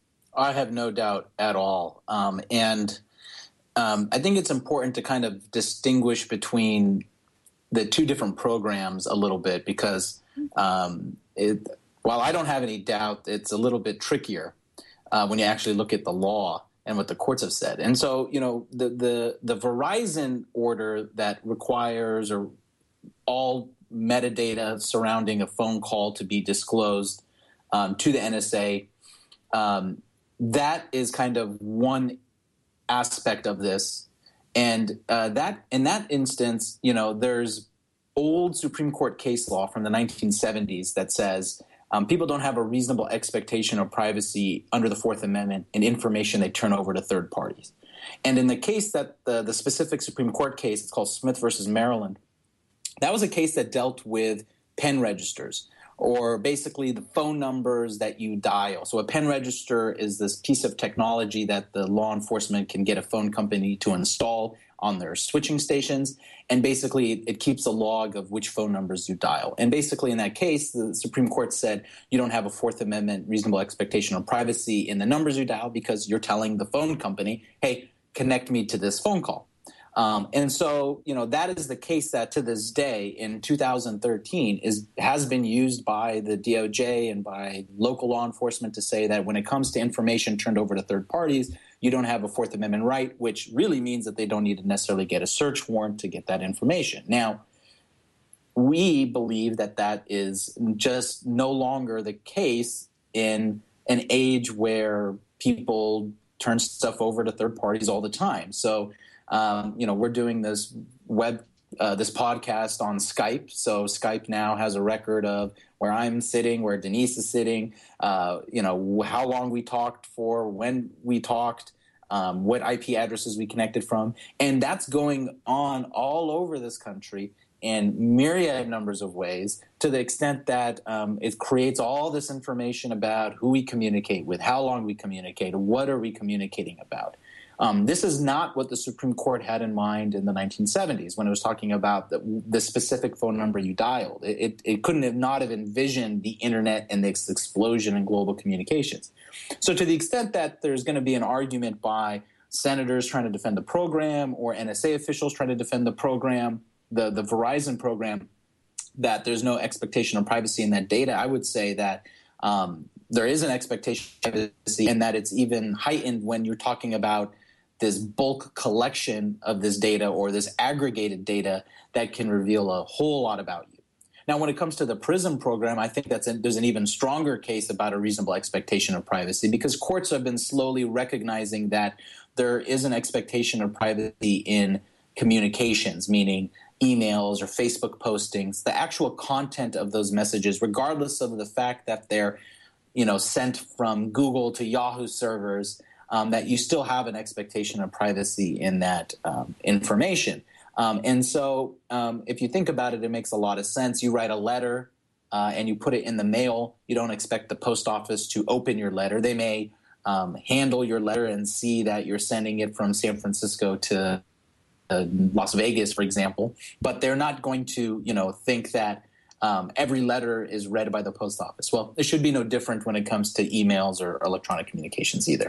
I have no doubt at all. Um, and um, I think it's important to kind of distinguish between the two different programs a little bit, because Um, it, while I don't have any doubt, it's a little bit trickier uh, when you actually look at the law and what the courts have said. And so, you know, the the, the Verizon order that requires or all metadata surrounding a phone call to be disclosed um, to the N S A, um, that is kind of one aspect of this. And uh, that in that instance, you know, there's old Supreme Court case law from the nineteen seventies that says um, people don't have a reasonable expectation of privacy under the Fourth Amendment in information they turn over to third parties. And in the case that the, the specific Supreme Court case, it's called Smith versus Maryland, that was a case that dealt with pen registers, or basically the phone numbers that you dial. So a pen register is this piece of technology that the law enforcement can get a phone company to install on their switching stations, and basically it, it keeps a log of which phone numbers you dial. And basically in that case, the Supreme Court said you don't have a Fourth Amendment reasonable expectation of privacy in the numbers you dial because you're telling the phone company, hey, connect me to this phone call. Um, and so, you know, that is the case that to this day in two thousand thirteen is has been used by the D O J and by local law enforcement to say that when it comes to information turned over to third parties, you don't have a Fourth Amendment right, which really means that they don't need to necessarily get a search warrant to get that information. Now, we believe that that is just no longer the case in an age where people turn stuff over to third parties all the time. So, um, you know, we're doing this web, uh, this podcast on Skype. So Skype now has a record of where I'm sitting, where Denise is sitting, uh, you know, how long we talked for, when we talked, um, what I P addresses we connected from. And that's going on all over this country in myriad numbers of ways, to the extent that um, it creates all this information about who we communicate with, how long we communicate, what are we communicating about. Um, this is not what the Supreme Court had in mind in the nineteen seventies when it was talking about the, the specific phone number you dialed. It, it, it couldn't have not have envisioned the internet and this explosion in global communications. So to the extent that there's going to be an argument by senators trying to defend the program or N S A officials trying to defend the program, the, the Verizon program, that there's no expectation of privacy in that data, I would say that um, there is an expectation of privacy, and that it's even heightened when you're talking about this bulk collection of this data or this aggregated data that can reveal a whole lot about you. Now, when it comes to the PRISM program, I think that's an, there's an even stronger case about a reasonable expectation of privacy, because courts have been slowly recognizing that there is an expectation of privacy in communications, meaning emails or Facebook postings, the actual content of those messages, regardless of the fact that they're, you know, sent from Google to Yahoo servers, um, that you still have an expectation of privacy in that um, information. Um, and so um, if you think about it, it makes a lot of sense. You write a letter uh, and you put it in the mail. You don't expect the post office to open your letter. They may um, handle your letter and see that you're sending it from San Francisco to uh, Las Vegas, for example, but they're not going to, you know, think that um, every letter is read by the post office. Well, it should be no different when it comes to emails or electronic communications either.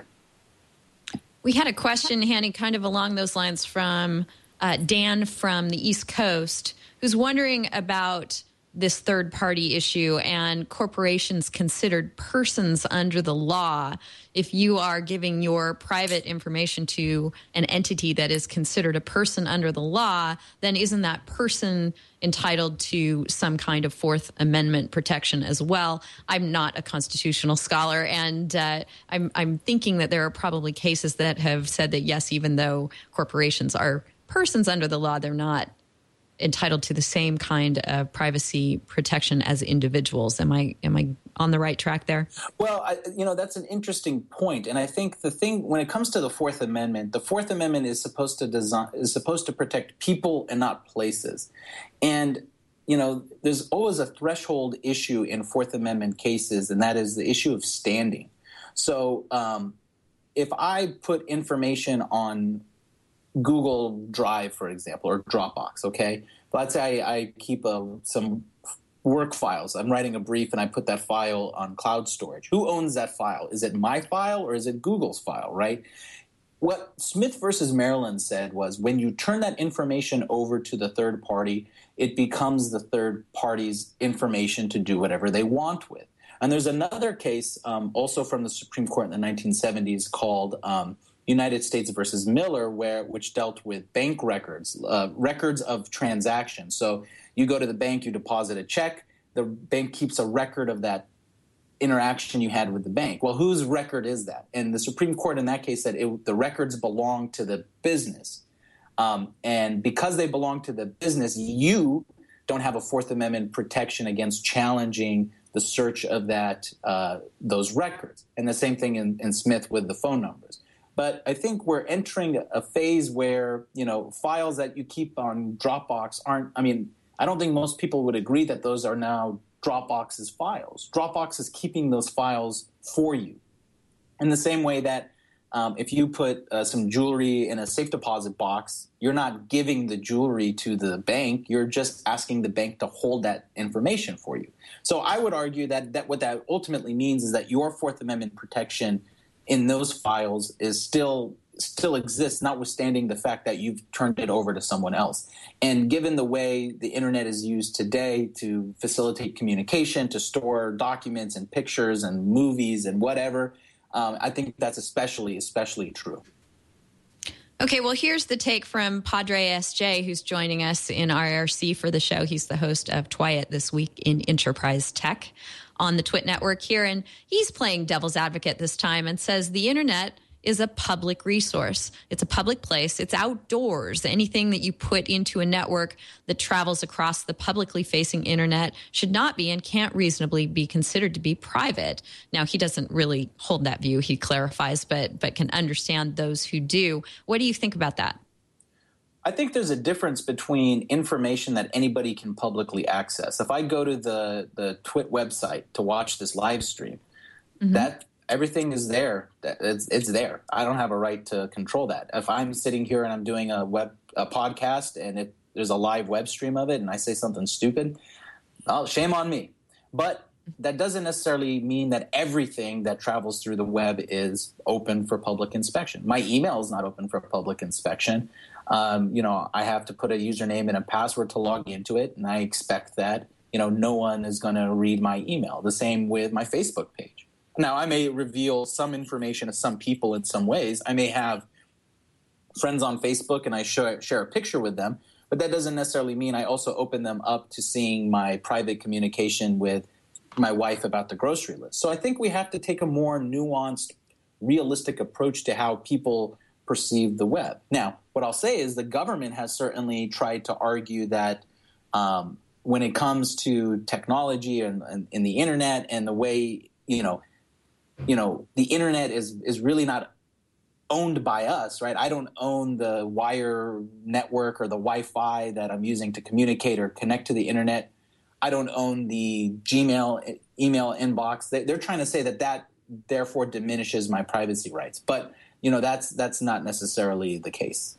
We had a question, Hanny, kind of along those lines from Uh, Dan from the East Coast, who's wondering about this third-party issue and corporations considered persons under the law. If you are giving your private information to an entity that is considered a person under the law, then isn't that person entitled to some kind of Fourth Amendment protection as well? I'm not a constitutional scholar, and uh, I'm, I'm thinking that there are probably cases that have said that, yes, even though corporations are persons under the law, they're not entitled to the same kind of privacy protection as individuals. Am I am I on the right track there? Well, I, you know, that's an interesting point, and I think the thing when it comes to the Fourth Amendment, the Fourth Amendment is supposed to design is supposed to protect people and not places, and you know, there's always a threshold issue in Fourth Amendment cases, and that is the issue of standing. So, um, if I put information on Google Drive, for example, or Dropbox, okay? Let's say I, I keep a, some work files. I'm writing a brief and I put that file on cloud storage. Who owns that file? Is it my file or is it Google's file, right? What Smith versus Maryland said was when you turn that information over to the third party, it becomes the third party's information to do whatever they want with. And there's another case um, also from the Supreme Court in the nineteen seventies called um, United States versus Miller, where which dealt with bank records, uh, records of transactions. So you go to the bank, you deposit a check, the bank keeps a record of that interaction you had with the bank. Well, whose record is that? And the Supreme Court in that case said it, the records belong to the business. Um, and because they belong to the business, you don't have a Fourth Amendment protection against challenging the search of that uh, those records. And the same thing in, in Smith with the phone numbers. But I think we're entering a phase where, you know, files that you keep on Dropbox aren't, I mean, I don't think most people would agree that those are now Dropbox's files. Dropbox is keeping those files for you. In the same way that um, if you put uh, some jewelry in a safe deposit box, you're not giving the jewelry to the bank. You're just asking the bank to hold that information for you. So I would argue that, that what that ultimately means is that your Fourth Amendment protection in those files is still still exists, notwithstanding the fact that you've turned it over to someone else. And given the way the internet is used today to facilitate communication, to store documents and pictures and movies and whatever, um, I think that's especially, especially true. Okay, well, here's the take from Padre S J, who's joining us in I R C for the show. He's the host of Twiet This Week in Enterprise Tech on the Twit Network here, and he's playing devil's advocate this time and says the internet is a public resource. It's a public place. It's outdoors. Anything that you put into a network that travels across the publicly facing internet should not be and can't reasonably be considered to be private. Now, he doesn't really hold that view, he clarifies, but but can understand those who do. What do you think about that? I think there's a difference between information that anybody can publicly access. If I go to the, the Twit website to watch this live stream, mm-hmm. that everything is there. It's, it's there. I don't have a right to control that. If I'm sitting here and I'm doing a web a podcast and it, there's a live web stream of it and I say something stupid, oh, shame on me. But that doesn't necessarily mean that everything that travels through the web is open for public inspection. My email is not open for public inspection. Um, you know, I have to put a username and a password to log into it, and I expect that, you know, no one is going to read my email. The same with my Facebook page. Now, I may reveal some information to some people in some ways. I may have friends on Facebook and I share, share a picture with them, but that doesn't necessarily mean I also open them up to seeing my private communication with my wife about the grocery list. So I think we have to take a more nuanced, realistic approach to how people perceive the web. Now, what I'll say is the government has certainly tried to argue that um, when it comes to technology and, and, and the internet and the way, you know, you know, the internet is is really not owned by us, right? I don't own the wire network or the Wi-Fi that I'm using to communicate or connect to the internet. I don't own the Gmail email inbox. They're trying to say that that therefore diminishes my privacy rights. But, you know, that's that's not necessarily the case.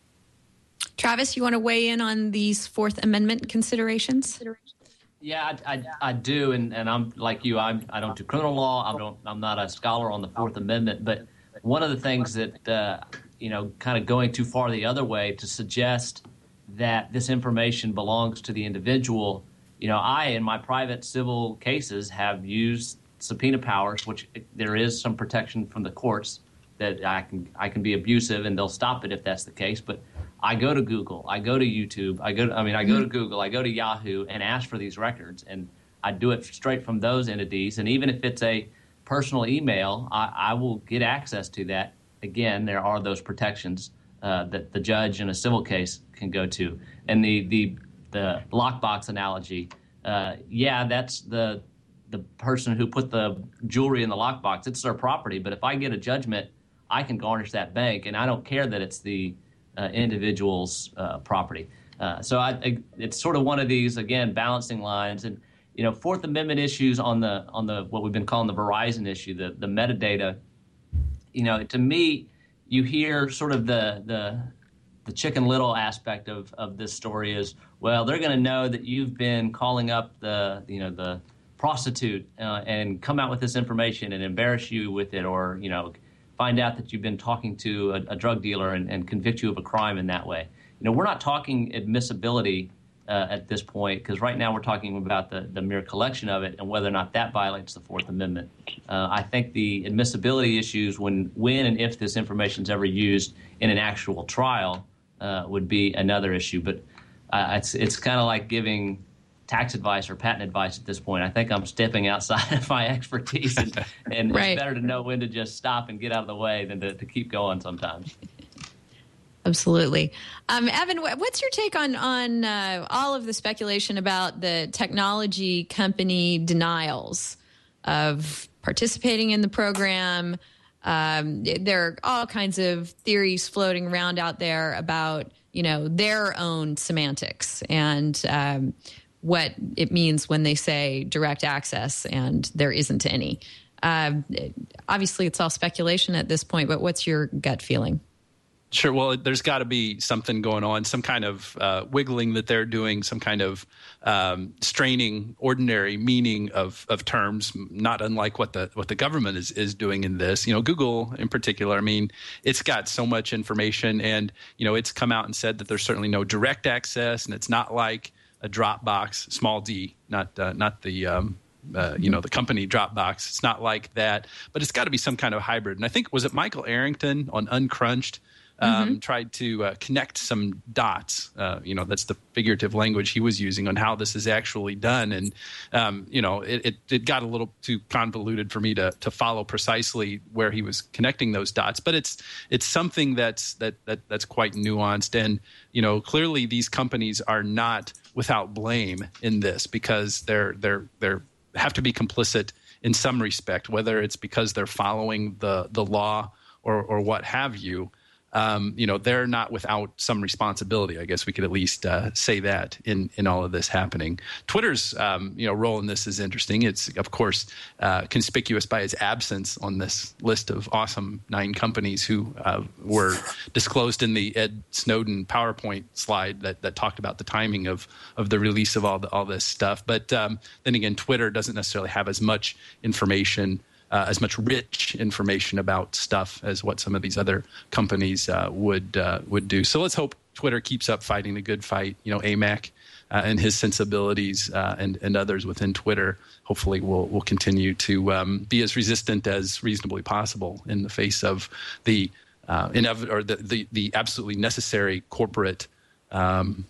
Travis, you want to weigh in on these Fourth Amendment considerations? Yeah, I, I, I do, and, and I'm like you. I'm I don't do criminal law. I don't. I'm not a scholar on the Fourth Amendment. But one of the things that uh, you know, kind of going too far the other way to suggest that this information belongs to the individual. You know, I in my private civil cases have used subpoena powers, which there is some protection from the courts that I can I can be abusive and they'll stop it if that's the case. But I go to Google, I go to YouTube, I go to, I mean, I go to Google, I go to Yahoo and ask for these records, and I do it straight from those entities. And even if it's a personal email, I, I will get access to that. Again, there are those protections uh, that the judge in a civil case can go to. And the the the lockbox analogy, uh, yeah, that's the the person who put the jewelry in the lockbox. It's their property. But if I get a judgment, I can garnish that bank, and I don't care that it's the Uh, individual's uh, property. Uh, so I, I, it's sort of one of these, again, balancing lines. And, you know, Fourth Amendment issues on the on the what we've been calling the Verizon issue, the, the metadata, you know, to me, you hear sort of the the, the Chicken Little aspect of, of this story is, well, they're going to know that you've been calling up the, you know, the prostitute uh, and come out with this information and embarrass you with it, or, you know, find out that you've been talking to a, a drug dealer and, and convict you of a crime in that way. You know, we're not talking admissibility uh, at this point, because right now we're talking about the, the mere collection of it and whether or not that violates the Fourth Amendment. Uh, I think the admissibility issues when, when and if this information is ever used in an actual trial uh, would be another issue. But uh, it's it's kind of like giving tax advice or patent advice at this point. I think I'm stepping outside of my expertise, and, and right. It's better to know when to just stop and get out of the way than to, to keep going sometimes. Absolutely. Um, Evan, what's your take on, on uh, all of the speculation about the technology company denials of participating in the program? Um, there are all kinds of theories floating around out there about, you know, their own semantics and um what it means when they say direct access and there isn't any. Uh, obviously, it's all speculation at this point, but what's your gut feeling? Sure. Well, there's got to be something going on, some kind of uh, wiggling that they're doing, some kind of um, straining ordinary meaning of, of terms, not unlike what the what the government is, is doing in this. You know, Google in particular, I mean, it's got so much information, and, you know, it's come out and said that there's certainly no direct access, and it's not like a Dropbox, small d, not uh, not the um, uh, you know the company Dropbox. It's not like that, but it's got to be some kind of hybrid. And I think, was it Michael Arrington on Uncrunched um, mm-hmm. tried to uh, connect some dots. Uh, you know, that's the figurative language he was using on how this is actually done. And um, you know, it, it it got a little too convoluted for me to to follow precisely where he was connecting those dots. But it's it's something that's that that that's quite nuanced. And you know, clearly these companies are not without blame in this, because they're they're they're have to be complicit in some respect, whether it's because they're following the the law or or what have you. Um, you know, they're not without some responsibility. I guess we could at least uh, say that in, in all of this happening. Twitter's, um, you know, role in this is interesting. It's, of course, uh, conspicuous by its absence on this list of awesome nine companies who uh, were disclosed in the Ed Snowden PowerPoint slide that, that talked about the timing of, of the release of all the, all this stuff. But um, then again, Twitter doesn't necessarily have as much information Uh, as much rich information about stuff as what some of these other companies uh, would uh, would do. So let's hope Twitter keeps up fighting the good fight. You know, A M A C uh, and his sensibilities uh, and and others within Twitter hopefully will will continue to um, be as resistant as reasonably possible in the face of the uh, inev- or the, the the absolutely necessary corporate. Um,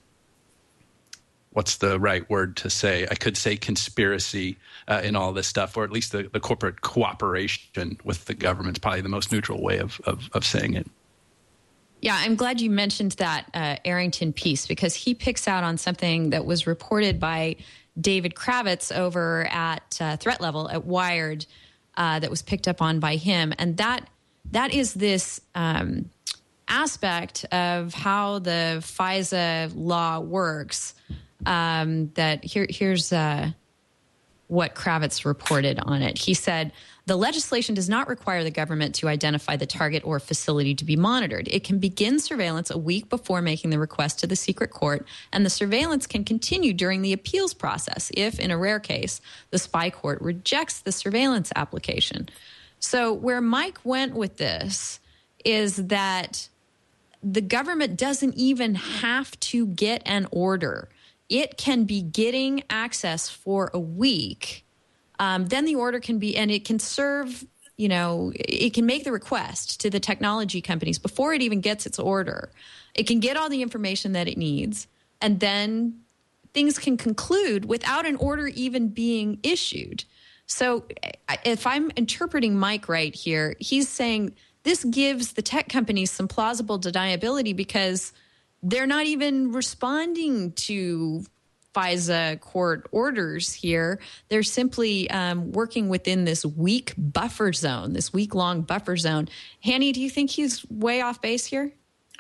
what's the right word to say? I could say conspiracy uh, in all this stuff, or at least the, the corporate cooperation with the government is probably the most neutral way of, of, of saying it. Yeah, I'm glad you mentioned that uh, Arrington piece, because he picks out on something that was reported by David Kravitz over at uh, Threat Level at Wired uh, that was picked up on by him. And that that is this um, aspect of how the FISA law works. Um, that here, here's uh, what Kravitz reported on it. He said, the legislation does not require the government to identify the target or facility to be monitored. It can begin surveillance a week before making the request to the secret court, and the surveillance can continue during the appeals process if, in a rare case, the spy court rejects the surveillance application. So where Mike went with this is that the government doesn't even have to get an order. It can be getting access for a week. Um, then the order can be, and it can serve, you know, it can make the request to the technology companies before it even gets its order. It can get all the information that it needs, and then things can conclude without an order even being issued. So if I'm interpreting Mike right here, he's saying this gives the tech companies some plausible deniability because they're not even responding to FISA court orders here. They're simply um, working within this weak buffer zone, this week-long buffer zone. Hanny, do you think he's way off base here?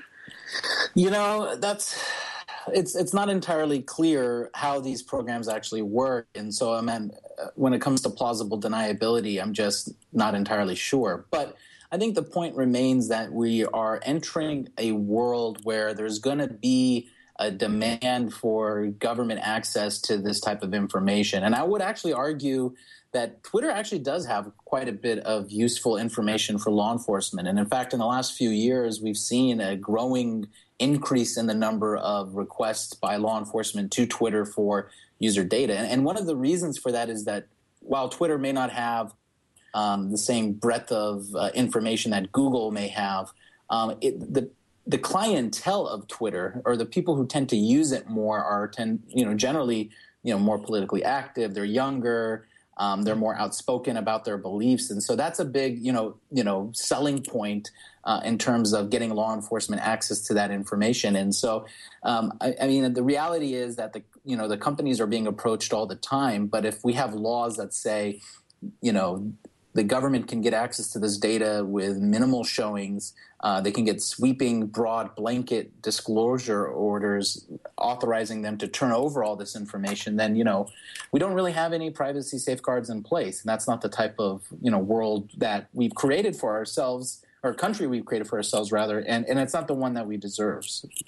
You know, that's it's it's not entirely clear how these programs actually work, and so I mean, when it comes to plausible deniability, I'm just not entirely sure. But I think the point remains that we are entering a world where there's going to be a demand for government access to this type of information. And I would actually argue that Twitter actually does have quite a bit of useful information for law enforcement. And in fact, in the last few years, we've seen a growing increase in the number of requests by law enforcement to Twitter for user data. And one of the reasons for that is that while Twitter may not have Um, the same breadth of uh, information that Google may have, um, it, the the clientele of Twitter, or the people who tend to use it more, are tend you know generally you know more politically active. They're younger. Um, they're more outspoken about their beliefs, and so that's a big you know you know selling point uh, in terms of getting law enforcement access to that information. And so, um, I, I mean, the reality is that the you know the companies are being approached all the time. But if we have laws that say, you know, the government can get access to this data with minimal showings, Uh, they can get sweeping, broad, blanket disclosure orders authorizing them to turn over all this information, then, you know, we don't really have any privacy safeguards in place. And that's not the type of, you know, world that we've created for ourselves, or country we've created for ourselves, rather. And, and it's not the one that we deserve.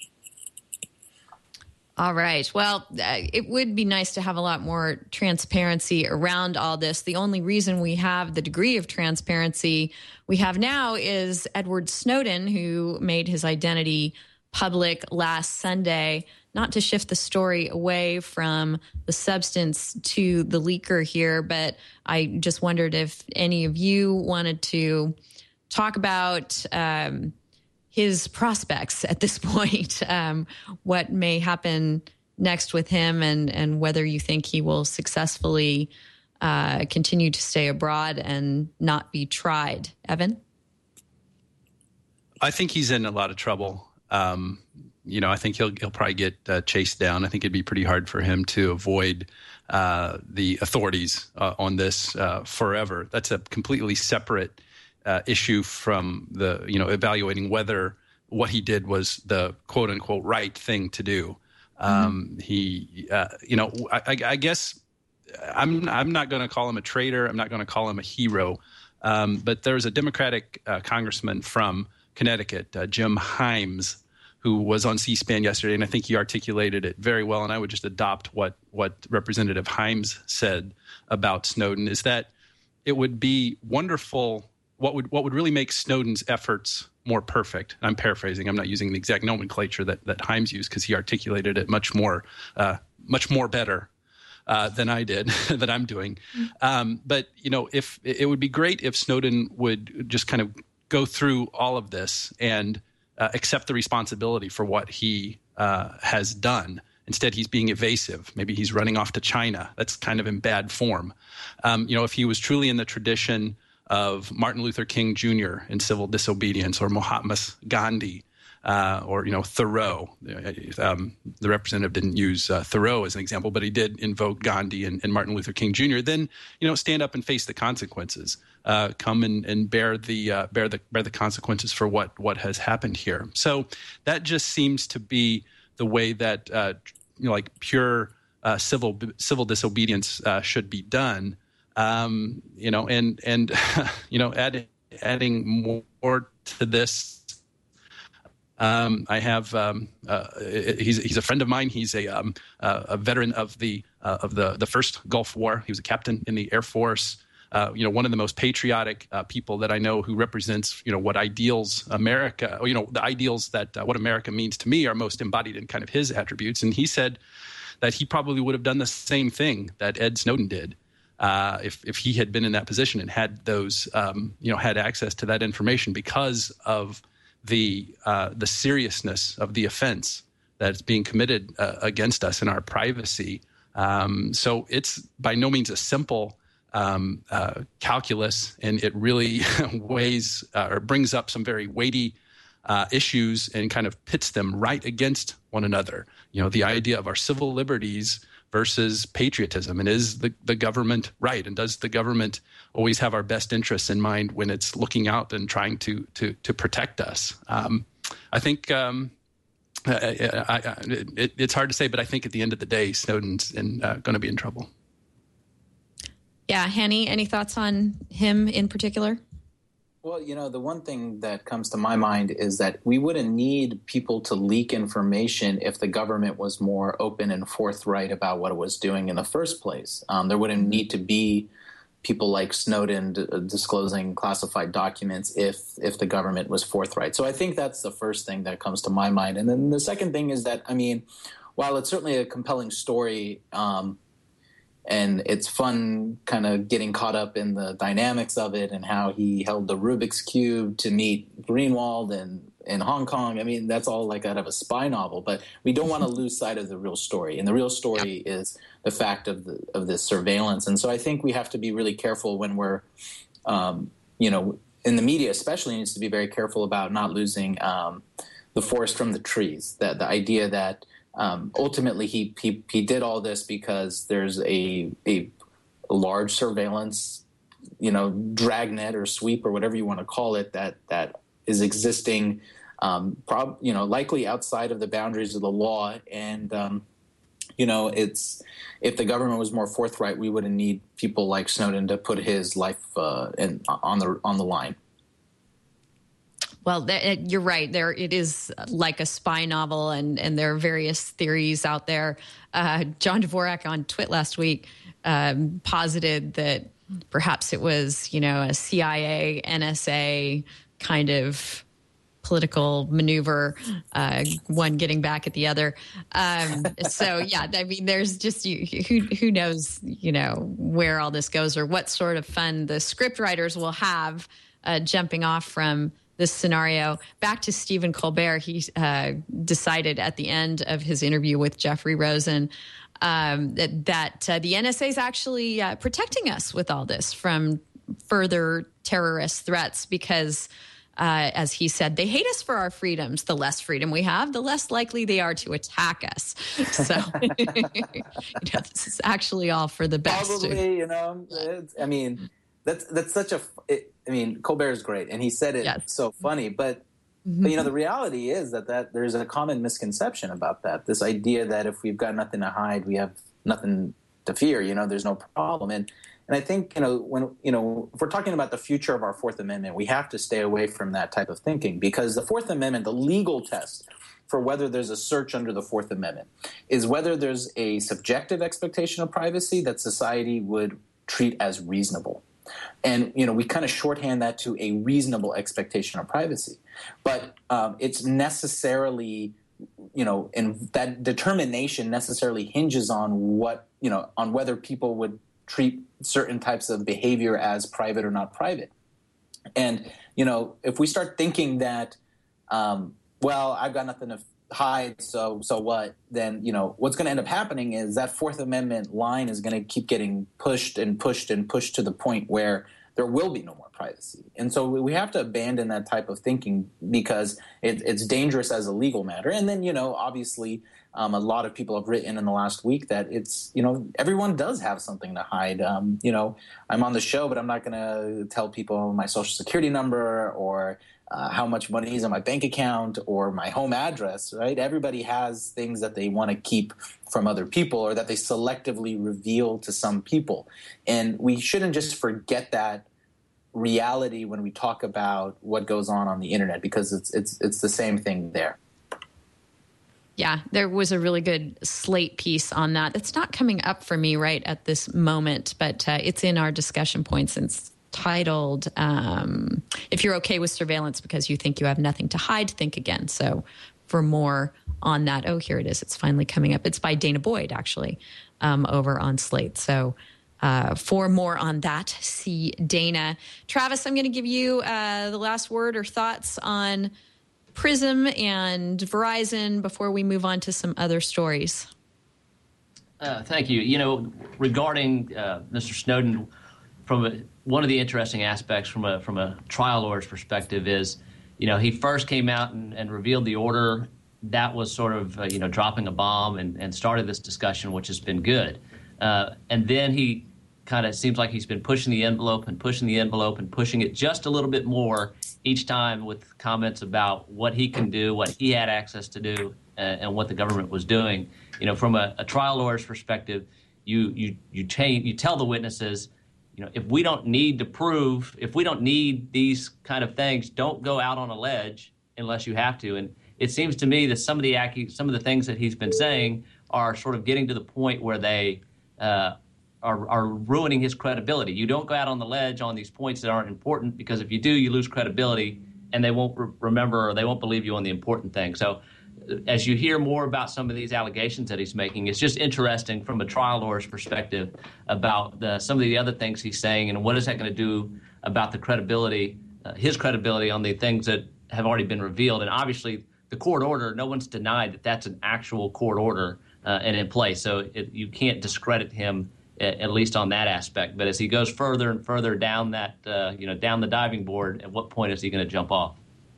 All right. Well, uh, it would be nice to have a lot more transparency around all this. The only reason we have the degree of transparency we have now is Edward Snowden, who made his identity public last Sunday. Not to shift the story away from the substance to the leaker here, but I just wondered if any of you wanted to talk about um, his prospects at this point, um, what may happen next with him, and, and whether you think he will successfully uh, continue to stay abroad and not be tried. Evan? I think he's in a lot of trouble. Um, you know, I think he'll he'll probably get uh, chased down. I think it'd be pretty hard for him to avoid uh, the authorities uh, on this uh, forever. That's a completely separate uh, issue from the, you know, evaluating whether what he did was the quote unquote right thing to do. Um, mm-hmm. He, uh, you know, I, I guess I'm I'm not going to call him a traitor. I'm not going to call him a hero. Um, but there's a Democratic uh, congressman from Connecticut, uh, Jim Himes, who was on C-SPAN yesterday, and I think he articulated it very well. And I would just adopt what what Representative Himes said about Snowden, is that it would be wonderful. What would what would really make Snowden's efforts more perfect? I'm paraphrasing. I'm not using the exact nomenclature that that Himes used, because he articulated it much more uh, much more better uh, than I did, that I'm doing. Um, but you know, if it would be great if Snowden would just kind of go through all of this and uh, accept the responsibility for what he uh, has done. Instead, he's being evasive. Maybe he's running off to China. That's kind of in bad form. Um, you know, if he was truly in the tradition of Martin Luther King Junior in civil disobedience, or Mahatma Gandhi, uh, or, you know, Thoreau. Um, the representative didn't use uh, Thoreau as an example, but he did invoke Gandhi and, and Martin Luther King Junior Then, you know, stand up and face the consequences. Uh, come and, and bear the uh, bear the bear the consequences for what what has happened here. So that just seems to be the way that uh, you know, like pure uh, civil civil disobedience uh, should be done. Um, you know, and and you know, add, adding more to this. Um, I have um, uh, he's he's a friend of mine. He's a um, uh, a veteran of the uh, of the the first Gulf War. He was a captain in the Air Force. Uh, you know, one of the most patriotic uh, people that I know, who represents, you know, what ideals America, or, you know, the ideals that uh, what America means to me are most embodied in kind of his attributes. And he said that he probably would have done the same thing that Ed Snowden did uh, if if he had been in that position and had those, um, you know, had access to that information, because of the uh, the seriousness of the offense that's being committed uh, against us in our privacy. Um, so it's by no means a simple Um, uh, calculus, and it really weighs uh, or brings up some very weighty uh, issues and kind of pits them right against one another. You know, the idea of our civil liberties versus patriotism, and is the, the government right? And does the government always have our best interests in mind when it's looking out and trying to to to protect us? Um, I think um, I, I, I, it, it's hard to say, but I think at the end of the day, Snowden's in, uh, going to be in trouble. Yeah, Henny, any thoughts on him in particular? Well, you know, the one thing that comes to my mind is that we wouldn't need people to leak information if the government was more open and forthright about what it was doing in the first place. Um, there wouldn't need to be people like Snowden d- disclosing classified documents if if the government was forthright. So I think that's the first thing that comes to my mind. And then the second thing is that, I mean, while it's certainly a compelling story, um, and it's fun kind of getting caught up in the dynamics of it and how he held the Rubik's Cube to meet Greenwald and in Hong Kong. I mean, that's all like out of a spy novel, but we don't want to lose sight of the real story. And the real story yeah. is the fact of the, of this surveillance. And so I think we have to be really careful when we're, um, you know, in the media especially needs to be very careful about not losing um, the forest from the trees. That the idea that Um, ultimately, he, he he did all this because there's a a large surveillance, you know, dragnet or sweep or whatever you want to call it that that is existing, um, prob, you know, likely outside of the boundaries of the law. And um, you know, it's if the government was more forthright, we wouldn't need people like Snowden to put his life uh, in, on the on the line. Well, th- you're right. There, it is like a spy novel, and, and there are various theories out there. Uh, John Dvorak on Twit last week um, posited that perhaps it was, you know, a C I A, N S A kind of political maneuver, uh, one getting back at the other. Um, so, yeah, I mean, there's just you, who who knows, you know, where all this goes or what sort of fun the script writers will have uh, jumping off from this scenario. Back to Stephen Colbert, he uh, decided at the end of his interview with Jeffrey Rosen um, that, that uh, the N S A is actually uh, protecting us with all this from further terrorist threats because, uh, as he said, they hate us for our freedoms. The less freedom we have, the less likely they are to attack us. So, you know, this is actually all for the best. Probably, you know, it's, I mean, that's that's such a. It, I mean, Colbert is great, and he said it yes. so funny. But, mm-hmm. but you know, the reality is that, that there's a common misconception about that. This idea that if we've got nothing to hide, we have nothing to fear. You know, there's no problem. And and I think you know when you know if we're talking about the future of our Fourth Amendment, we have to stay away from that type of thinking, because the Fourth Amendment, the legal test for whether there's a search under the Fourth Amendment, is whether there's a subjective expectation of privacy that society would treat as reasonable. And, you know, we kind of shorthand that to a reasonable expectation of privacy. But um, it's necessarily, you know, and that determination necessarily hinges on what, you know, on whether people would treat certain types of behavior as private or not private. And, you know, if we start thinking that, um, well, I've got nothing to hide, so so what, then, you know, what's going to end up happening is that Fourth Amendment line is going to keep getting pushed and pushed and pushed to the point where there will be no more privacy. And so we have to abandon that type of thinking because it, it's dangerous as a legal matter. And then, you know, obviously um, a lot of people have written in the last week that it's, you know, everyone does have something to hide. Um, you know, I'm on the show, but I'm not going to tell people my social security number or uh, how much money is in my bank account or my home address, right? Everybody has things that they want to keep from other people or that they selectively reveal to some people. And we shouldn't just forget that reality when we talk about what goes on on the internet, because it's it's it's the same thing there. Yeah, there was a really good Slate piece on that. It's not coming up for me right at this moment, but uh, it's in our discussion points. It's titled, um, If You're Okay with Surveillance Because You Think You Have Nothing to Hide, Think Again. So for more on that, oh, here it is. It's finally coming up. It's by Dana Boyd, actually, um, over on Slate. So uh, for more on that, see Dana. Travis, I'm going to give you uh, the last word or thoughts on Prism and Verizon before we move on to some other stories. Uh, thank you. You know, regarding uh, Mister Snowden, from a, one of the interesting aspects from a from a trial lawyer's perspective is, you know, he first came out and, and revealed the order. That was sort of, uh, you know, dropping a bomb and, and started this discussion, which has been good. Uh, and then he kind of seems like he's been pushing the envelope and pushing the envelope and pushing it just a little bit more each time with comments about what he can do, what he had access to do, uh, and what the government was doing. You know, from a, a trial lawyer's perspective, you you you, change, you tell the witnesses, you know, if we don't need to prove, if we don't need these kind of things, don't go out on a ledge unless you have to. And it seems to me that some of the some of the things that he's been saying are sort of getting to the point where they uh, are, are ruining his credibility. You don't go out on the ledge on these points that aren't important, because if you do, you lose credibility, and they won't re- remember or they won't believe you on the important thing. So as you hear more about some of these allegations that he's making, it's just interesting from a trial lawyer's perspective about the, some of the other things he's saying, and what is that going to do about the credibility, uh, his credibility on the things that have already been revealed. And obviously the court order, no one's denied that that's an actual court order uh, and in place. So it, you can't discredit him, at, at least on that aspect. But as he goes further and further down that, uh, you know, down the diving board, at what point is he going to jump off?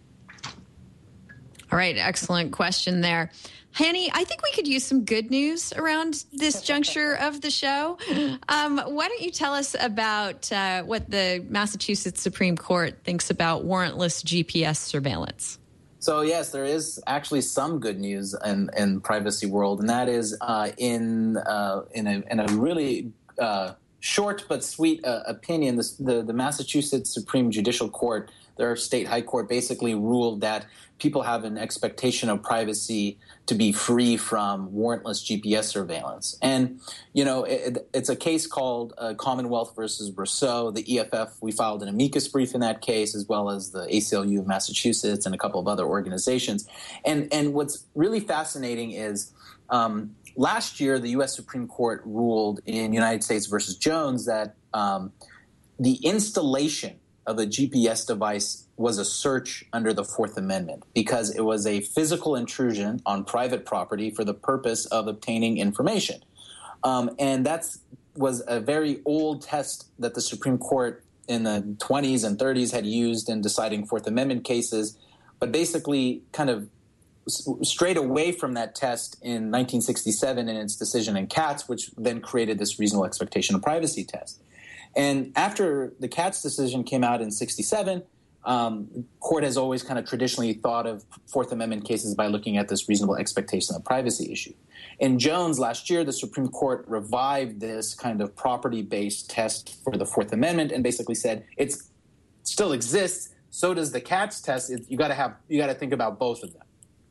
All right, excellent question there. Hanny, I think we could use some good news around this juncture of the show. Um, why don't you tell us about uh, what the Massachusetts Supreme Court thinks about warrantless G P S surveillance? So, yes, there is actually some good news in, in privacy world, and that is uh, in, uh, in, a, in a really uh, short but sweet uh, opinion, the, the, the Massachusetts Supreme Judicial Court, their state high court, basically ruled that people have an expectation of privacy to be free from warrantless G P S surveillance. And, you know, it, it's a case called uh, Commonwealth versus Rousseau. The E F F, we filed an amicus brief in that case, as well as the A C L U of Massachusetts and a couple of other organizations. And, and what's really fascinating is um, last year, the U S Supreme Court ruled in United States versus Jones that um, the installation of a G P S device was a search under the Fourth Amendment because it was a physical intrusion on private property for the purpose of obtaining information. Um, and that was a very old test that the Supreme Court in the twenties and thirties had used in deciding Fourth Amendment cases, but basically kind of strayed away from that test in nineteen sixty-seven in its decision in Katz, which then created this reasonable expectation of privacy test. And after the Katz decision came out in sixty-seven, um, the court has always kind of traditionally thought of Fourth Amendment cases by looking at this reasonable expectation of privacy issue. In Jones last year, the Supreme Court revived this kind of property-based test for the Fourth Amendment and basically said it still exists. So does the Katz test. It, you got to have you got to think about both of them.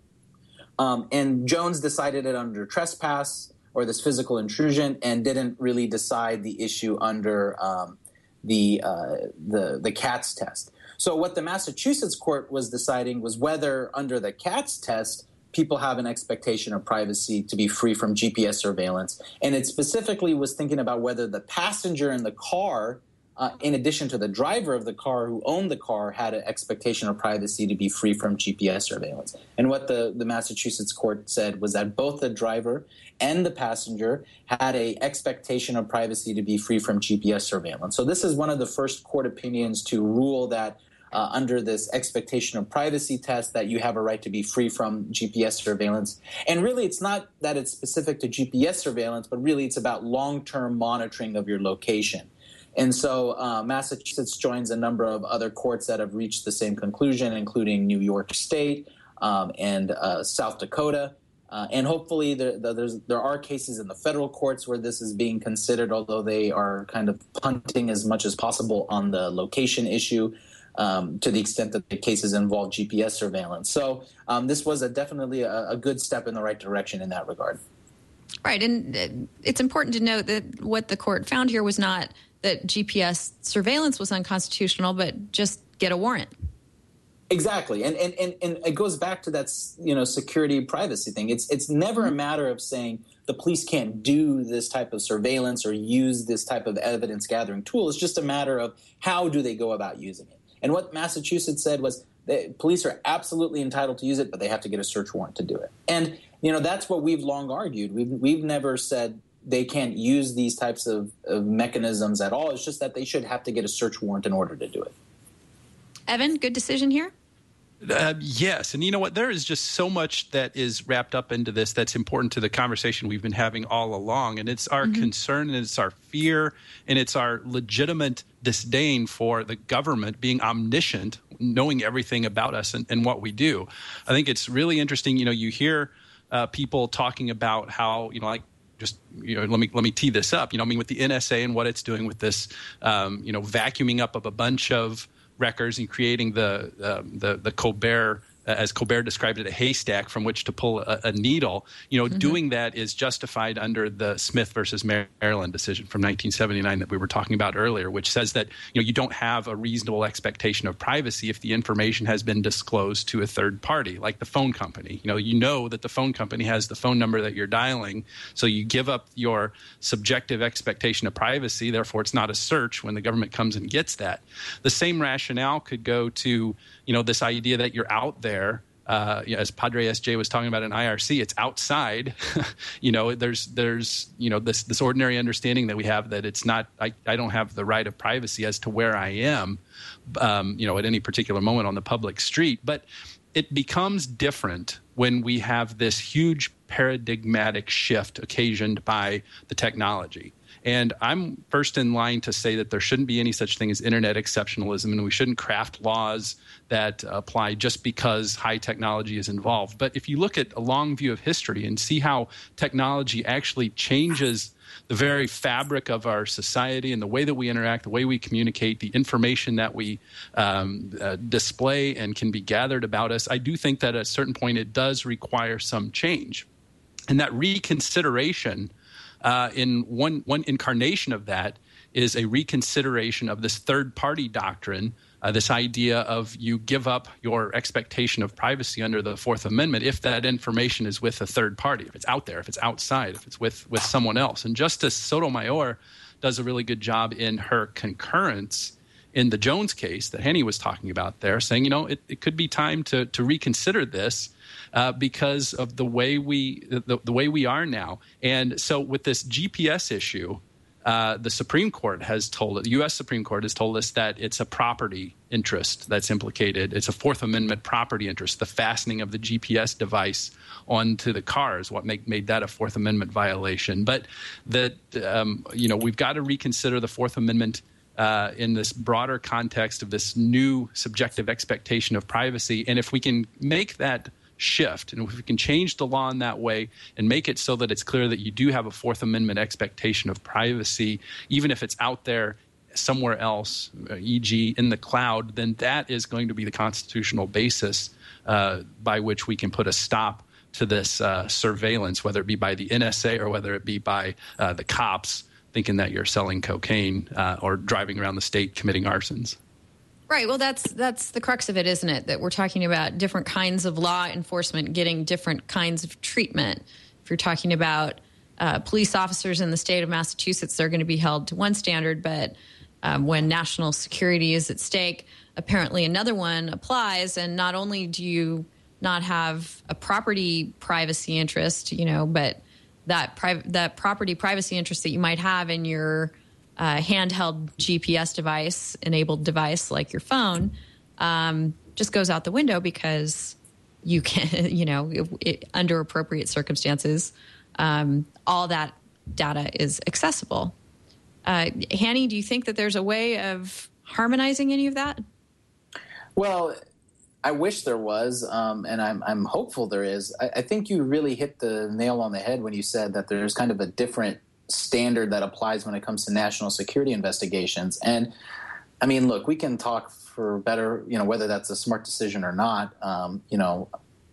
Um, and Jones decided it under trespass, or this physical intrusion, and didn't really decide the issue under um, the, uh, the the Katz test. So what the Massachusetts court was deciding was whether under the Katz test, people have an expectation of privacy to be free from G P S surveillance. And it specifically was thinking about whether the passenger in the car uh, in addition to the driver of the car who owned the car, had an expectation of privacy to be free from G P S surveillance. And what the, the Massachusetts court said was that both the driver and the passenger had an expectation of privacy to be free from G P S surveillance. So this is one of the first court opinions to rule that uh, under this expectation of privacy test that you have a right to be free from G P S surveillance. And really, it's not that it's specific to G P S surveillance, but really it's about long-term monitoring of your location. And so uh, Massachusetts joins a number of other courts that have reached the same conclusion, including New York State um, and uh, South Dakota. Uh, and hopefully there, there's, there are cases in the federal courts where this is being considered, although they are kind of punting as much as possible on the location issue um, to the extent that the cases involve G P S surveillance. So um, this was a, definitely a, a good step in the right direction in that regard. Right. And it's important to note that what the court found here was not that G P S surveillance was unconstitutional, but just get a warrant. Exactly. And, and and and it goes back to that, you know, security privacy thing. It's it's never a matter of saying the police can't do this type of surveillance or use this type of evidence gathering tool. It's just a matter of how do they go about using it. And what Massachusetts said was that police are absolutely entitled to use it, but they have to get a search warrant to do it. And, you know, that's what we've long argued. We've we've never said they can't use these types of, of mechanisms at all. It's just that they should have to get a search warrant in order to do it. Evan, good decision here? Uh, yes. And you know what? There is just so much that is wrapped up into this that's important to the conversation we've been having all along. And it's our mm-hmm. concern, and it's our fear, and it's our legitimate disdain for the government being omniscient, knowing everything about us and, and what we do. I think it's really interesting. You know, you hear uh, people talking about how, you know, like, just, you know, let me let me tee this up. You know, I mean, with the N S A and what it's doing with this, um, you know, vacuuming up of a bunch of records and creating the uh, the the Colbert, uh, as Colbert described it, a haystack from which to pull a, a needle. You know, mm-hmm. doing that is justified under the Smith versus Maryland decision from nineteen seventy-nine that we were talking about earlier, which says that, you know, you don't have a reasonable expectation of privacy if the information has been disclosed to a third party, like the phone company. You know, you know that the phone company has the phone number that you're dialing, so you give up your subjective expectation of privacy. Therefore, it's not a search when the government comes and gets that. The same rationale could go to, you know, this idea that you're out there. Uh, you know, as Padre S J was talking about in I R C, it's outside. you know, there's there's you know this this ordinary understanding that we have that it's not. I, I don't have the right of privacy as to where I am, um, you know, at any particular moment on the public street. But it becomes different when we have this huge paradigmatic shift occasioned by the technology. And I'm first in line to say that there shouldn't be any such thing as internet exceptionalism, and we shouldn't craft laws that apply just because high technology is involved. But if you look at a long view of history and see how technology actually changes the very fabric of our society and the way that we interact, the way we communicate, the information that we um, uh, display and can be gathered about us, I do think that at a certain point it does require some change. And that reconsideration Uh, in one one incarnation of that is a reconsideration of this third-party doctrine, uh, this idea of you give up your expectation of privacy under the Fourth Amendment if that information is with a third party, if it's out there, if it's outside, if it's with, with someone else. And Justice Sotomayor does a really good job in her concurrence in the Jones case that Henny was talking about there, saying, you know, it, it could be time to, to reconsider this Uh, because of the way we the, the way we are now. And so with this G P S issue, uh, the Supreme Court has told the U S Supreme Court has told us that it's a property interest that's implicated. It's a Fourth Amendment property interest. The fastening of the G P S device onto the car is what make, made that a Fourth Amendment violation. But that um, you know we've got to reconsider the Fourth Amendment Uh, in this broader context of this new subjective expectation of privacy. And if we can make that shift, and if we can change the law in that way and make it so that it's clear that you do have a Fourth Amendment expectation of privacy, even if it's out there somewhere else, for example in the cloud, then that is going to be the constitutional basis uh, by which we can put a stop to this uh, surveillance, whether it be by the N S A or whether it be by uh, the cops thinking that you're selling cocaine uh, or driving around the state committing arsons. Right. Well, that's that's the crux of it, isn't it? That we're talking about different kinds of law enforcement getting different kinds of treatment. If you're talking about uh, police officers in the state of Massachusetts, they're going to be held to one standard, but um, when national security is at stake, apparently another one applies. And not only do you not have a property privacy interest, you know, but that pri- that property privacy interest that you might have in your uh, handheld G P S device, enabled device like your phone, um, just goes out the window because you can, you know, it, it, under appropriate circumstances, um, all that data is accessible. Uh, Hanny, do you think that there's a way of harmonizing any of that? Well, I wish there was, um, and I'm, I'm hopeful there is. I, I think you really hit the nail on the head when you said that there's kind of a different standard that applies when it comes to national security investigations. And, I mean, look, we can talk for better, you know, whether that's a smart decision or not. Um, you know,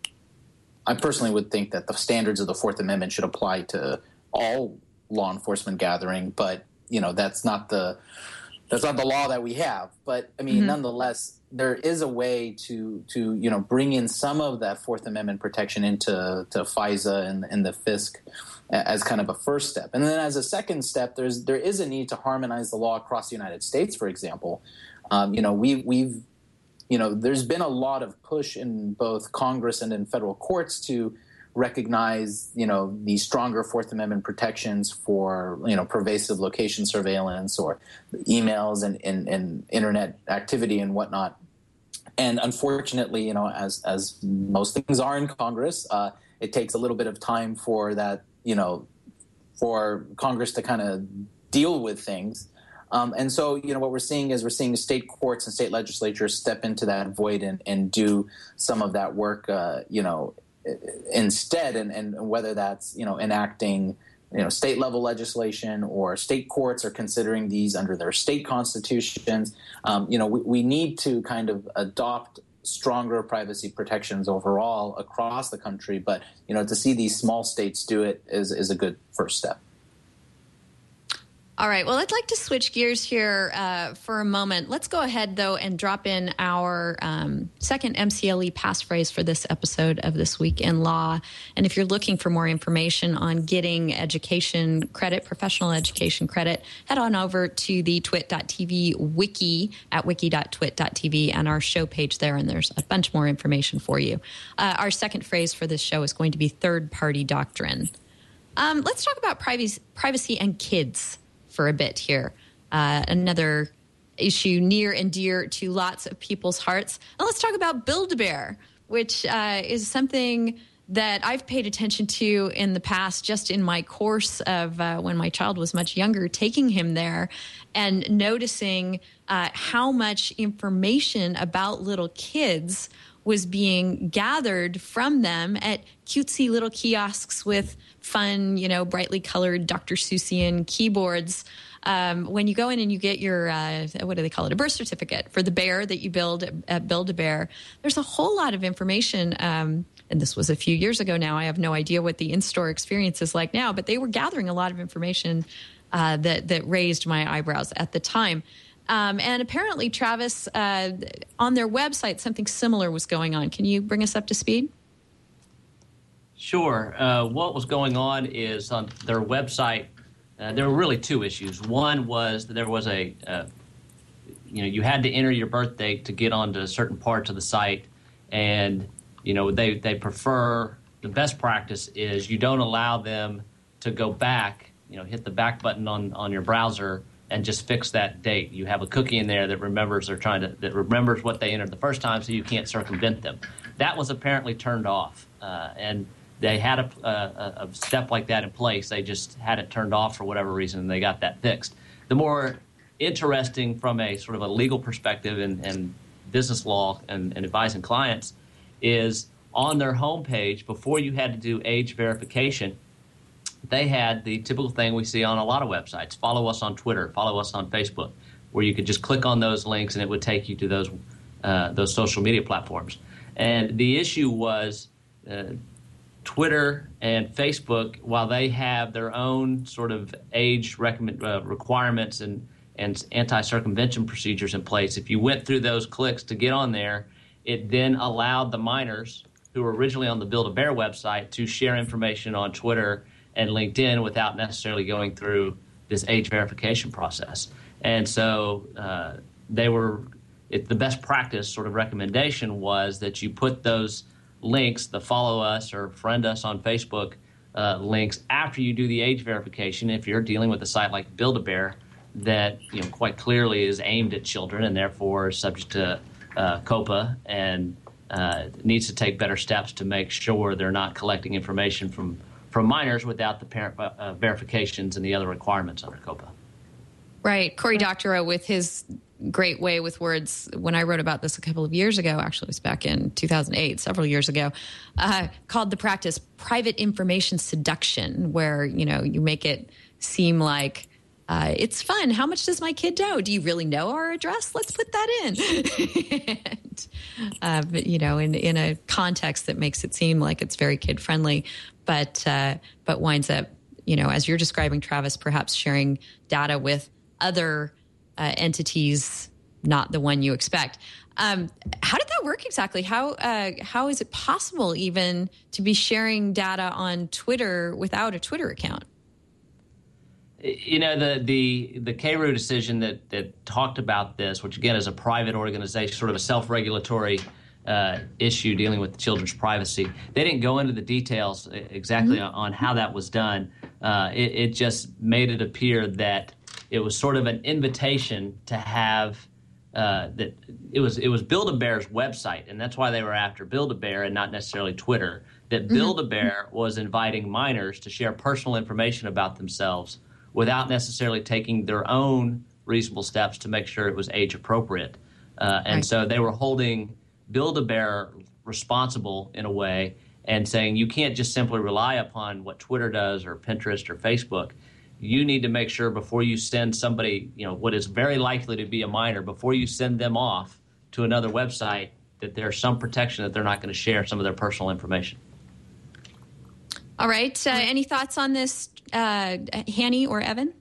I personally would think that the standards of the Fourth Amendment should apply to all law enforcement gathering, but, you know, that's not the that's not the law that we have. But, I mean, mm-hmm. nonetheless, there is a way to, to, you know, bring in some of that Fourth Amendment protection into to FISA and, and the FISC as kind of a first step. And then as a second step, there's there is a need to harmonize the law across the United States, for example. Um, you know, we, we've, you know, there's been a lot of push in both Congress and in federal courts to recognize, you know, the stronger Fourth Amendment protections for, you know, pervasive location surveillance or emails and, and, and internet activity and whatnot. And unfortunately, you know, as as most things are in Congress, uh, it takes a little bit of time for that, you know, for Congress to kind of deal with things. Um, and so, you know, what we're seeing is we're seeing state courts and state legislatures step into that void and, and do some of that work, uh, you know, instead. And, and whether that's, you know, enacting, you know, state level legislation or state courts are considering these under their state constitutions. Um, you know, we, we need to kind of adopt stronger privacy protections overall across the country. But, you know, to see these small states do it is, is a good first step. All right. Well, I'd like to switch gears here uh, for a moment. Let's go ahead, though, and drop in our um, second M C L E passphrase for this episode of This Week in Law. And if you're looking for more information on getting education credit, professional education credit, head on over to the twit dot t v wiki at wiki dot twit dot t v and our show page there, and there's a bunch more information for you. Uh, our second phrase for this show is going to be third-party doctrine. Um, let's talk about privacy, privacy and kids for a bit here. Uh, another issue near and dear to lots of people's hearts. And let's talk about Build-A-Bear, which uh, is something that I've paid attention to in the past, just in my course of uh, when my child was much younger, taking him there and noticing uh, how much information about little kids was being gathered from them at cutesy little kiosks with fun, you know, brightly colored Doctor Seussian keyboards. Um, when you go in and you get your, uh, what do they call it, a birth certificate for the bear that you build at Build-A-Bear, there's a whole lot of information. Um, and this was a few years ago now. I have no idea what the in-store experience is like now, but they were gathering a lot of information uh, that, that raised my eyebrows at the time. Um, and apparently, Travis, uh, on their website, something similar was going on. Can you bring us up to speed? Sure. Uh, what was going on is on their website, uh, there were really two issues. One was that there was a, uh, you know, you had to enter your birth date to get onto certain parts of the site. And, you know, they, they prefer, the best practice is you don't allow them to go back, you know, hit the back button on, on your browser and just fix that date. You have a cookie in there that remembers they're trying to, that remembers what they entered the first time, so you can't circumvent them. That was apparently turned off. Uh, and they had a, a, a step like that in place. They just had it turned off for whatever reason, and they got that fixed. The more interesting from a sort of a legal perspective and, and business law and, and advising clients is on their homepage, before you had to do age verification, they had the typical thing we see on a lot of websites. Follow us on Twitter, follow us on Facebook, where you could just click on those links and it would take you to those uh, those social media platforms. And the issue was uh, Twitter and Facebook, while they have their own sort of age recommend, uh, requirements and, and anti-circumvention procedures in place, if you went through those clicks to get on there, it then allowed the minors who were originally on the Build-A-Bear website to share information on Twitter and LinkedIn without necessarily going through this age verification process. And so uh, they were, it, the best practice sort of recommendation was that you put those links, the follow us or friend us on Facebook uh, links after you do the age verification. If you're dealing with a site like Build-A-Bear that, you know, quite clearly is aimed at children and therefore is subject to uh, COPPA and uh, needs to take better steps to make sure they're not collecting information from, from minors without the parent uh, verifications and the other requirements under COPPA. Right. Cory Doctorow, with his great way with words, when I wrote about this a couple of years ago, actually it was back in two thousand eight, several years ago, uh, called the practice private information seduction, where, you know, you make it seem like uh, it's fun. How much does my kid know? Do you really know our address? Let's put that in. and, uh, but, you know, in, in a context that makes it seem like it's very kid friendly, but, uh, but winds up, you know, as you're describing, Travis, perhaps sharing data with other uh, entities, not the one you expect. Um, how did that work exactly? How uh, how is it possible even to be sharing data on Twitter without a Twitter account? You know, the the the K R U decision that that talked about this, which again is a private organization, sort of a self-regulatory uh, issue dealing with children's privacy. They didn't go into the details exactly mm-hmm. on how that was done. Uh, it, it just made it appear that it was sort of an invitation to have uh, that it was it was Build-A-Bear's website, and that's why they were after Build-A-Bear and not necessarily Twitter. That mm-hmm. Build-A-Bear was inviting minors to share personal information about themselves without necessarily taking their own reasonable steps to make sure it was age appropriate. Uh, and right. so they were holding Build-A-Bear responsible in a way and saying you can't just simply rely upon what Twitter does or Pinterest or Facebook. You need to make sure before you send somebody, you know, what is very likely to be a minor, before you send them off to another website, that there's some protection that they're not going to share some of their personal information. All right. Uh, any thoughts on this, uh, Hanny or Evan?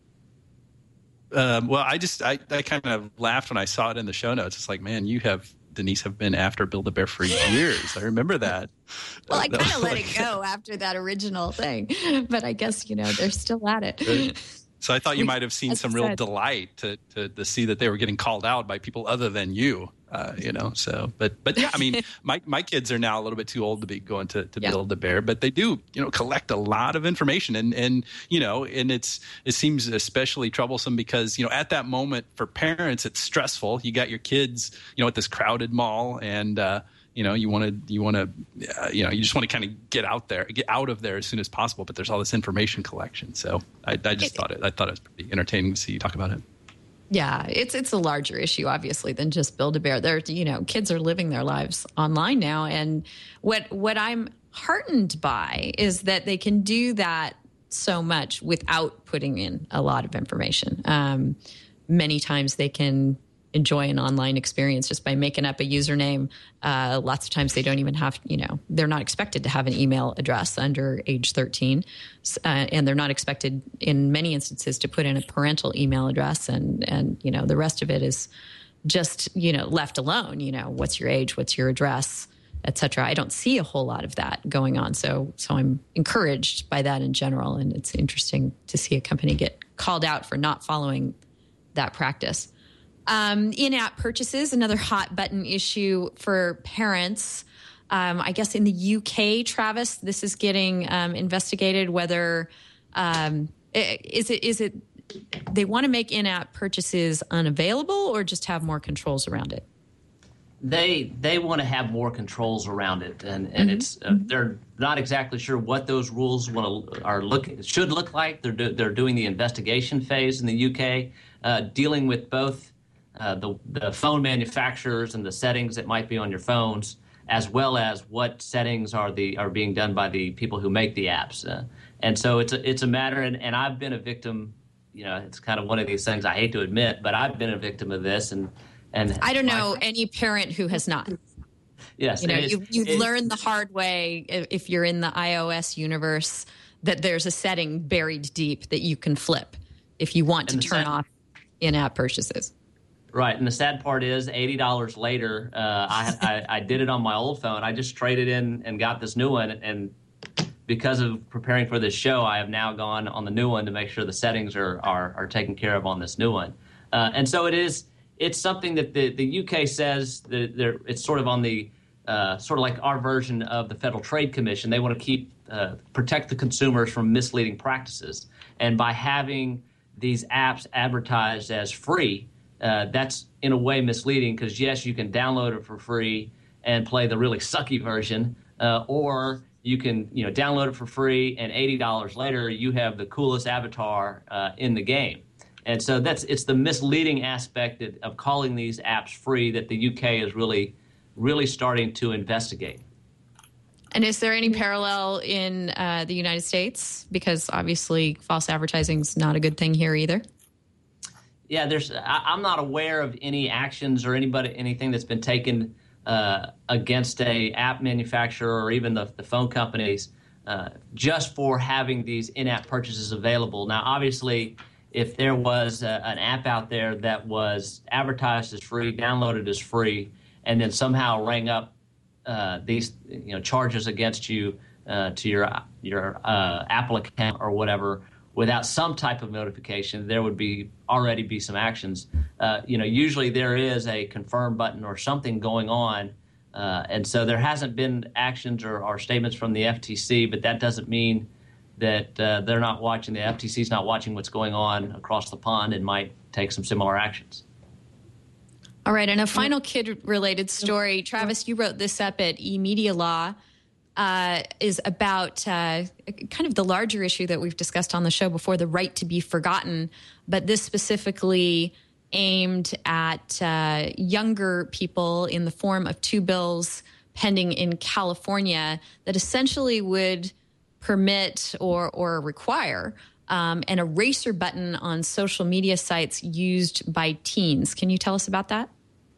Um, well, I just I, I kind of laughed when I saw it in the show notes. It's like, man, you have Denise have been after Build-A-Bear for years. I remember that. Well, I kind of let like, it go after that original thing, but I guess, you know, they're still at it. Right. So I thought you might have seen As some I real said. delight to, to to see that they were getting called out by people other than you, uh, you know. So, but but yeah, I mean, my my kids are now a little bit too old to be going to, to Yeah. Build-A-Bear, but they do, you know, collect a lot of information, and and you know, and it's it seems especially troublesome because, you know, at that moment for parents it's stressful. You got your kids, you know, at this crowded mall, and uh, you know, you want to you want to uh, you know, you just want to kind of get out there, get out of there as soon as possible. But there's all this information collection, so I, I just It- thought it I thought it was pretty entertaining to see you talk about it. Yeah, it's it's a larger issue, obviously, than just Build-A-Bear. They're, you know, kids are living their lives online now, and what what I'm heartened by is that they can do that so much without putting in a lot of information. Um, many times they can enjoy an online experience just by making up a username. Uh, lots of times they don't even have, you know, they're not expected to have an email address under age thirteen. Uh, and they're not expected in many instances to put in a parental email address. And, and, you know, the rest of it is just, you know, left alone. You know, what's your age? What's your address? Et cetera. I don't see a whole lot of that going on. So, so I'm encouraged by that in general. And it's interesting to see a company get called out for not following that practice. Um, in-app purchases, another hot button issue for parents. Um, I guess in the U K, Travis, this is getting um, investigated. Whether um, is it is it they want to make in-app purchases unavailable or just have more controls around it? They they want to have more controls around it, and and Mm-hmm. it's uh, they're not exactly sure what those rules want to are look should look like. They're do, they're doing the investigation phase in the U K, uh, dealing with both. Uh, the, the phone manufacturers and the settings that might be on your phones, as well as what settings are the are being done by the people who make the apps. Uh, and so it's a, it's a matter, and, and I've been a victim, you know, it's kind of one of these things I hate to admit, but I've been a victim of this. And, and I don't know my, any parent who has not. Yes. You know, it's- you you it's- learn the hard way i- if you're in the iOS universe that there's a setting buried deep that you can flip if you want to And the turn set- off in-app purchases. Right, and the sad part is, eighty dollars later, uh, I, I I did it on my old phone. I just traded in and got this new one, and because of preparing for this show, I have now gone on the new one to make sure the settings are are, are taken care of on this new one. Uh, and so it is. It's something that the, the U K says that they're, it's sort of on the uh, sort of like our version of the Federal Trade Commission. They want to keep uh, protect the consumers from misleading practices, and by having these apps advertised as free, uh, that's in a way misleading because yes, you can download it for free and play the really sucky version, uh, or you can you know download it for free and eighty dollars later you have the coolest avatar uh, in the game. And so that's it's the misleading aspect of, of calling these apps free that the U K is really, really starting to investigate. And is there any parallel in uh, the United States? Because obviously false advertising is not a good thing here either. Yeah, there's. I, I'm not aware of any actions or anybody anything that's been taken uh, against a app manufacturer or even the, the phone companies uh, just for having these in-app purchases available. Now, obviously, if there was a, an app out there that was advertised as free, downloaded as free, and then somehow rang up uh, these you know charges against you uh, to your your uh, Apple account or whatever without some type of notification, there would be already be some actions. Uh, you know, usually there is a confirm button or something going on, uh, and so there hasn't been actions or, or statements from the F T C, but that doesn't mean that uh, they're not watching, the F T C's not watching what's going on across the pond and might take some similar actions. All right, and a final kid-related story. Travis, you wrote this up at eMedia Law, uh, is about uh, kind of the larger issue that we've discussed on the show before, the right to be forgotten, but this specifically aimed at uh, younger people in the form of two bills pending in California that essentially would permit or or require um, an eraser button on social media sites used by teens. Can you tell us about that?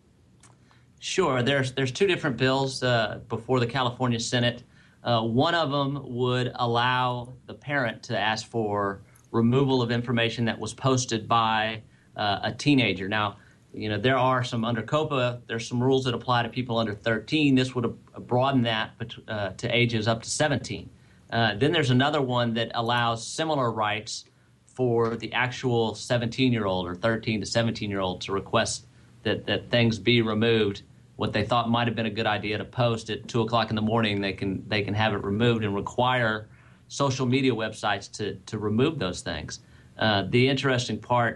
Sure. There's there's two different bills uh, before the California Senate. Uh, one of them would allow the parent to ask for removal of information that was posted by uh, a teenager. Now, you know, there are some under COPA, there's some rules that apply to people under thirteen. This would uh, broaden that uh, to ages up to seventeen. Uh, then there's another one that allows similar rights for the actual seventeen-year-old or thirteen to seventeen-year-old to request that, that things be removed. What they thought might have been a good idea to post at two o'clock in the morning, they can they can have it removed and require social media websites to to remove those things. Uh, the interesting part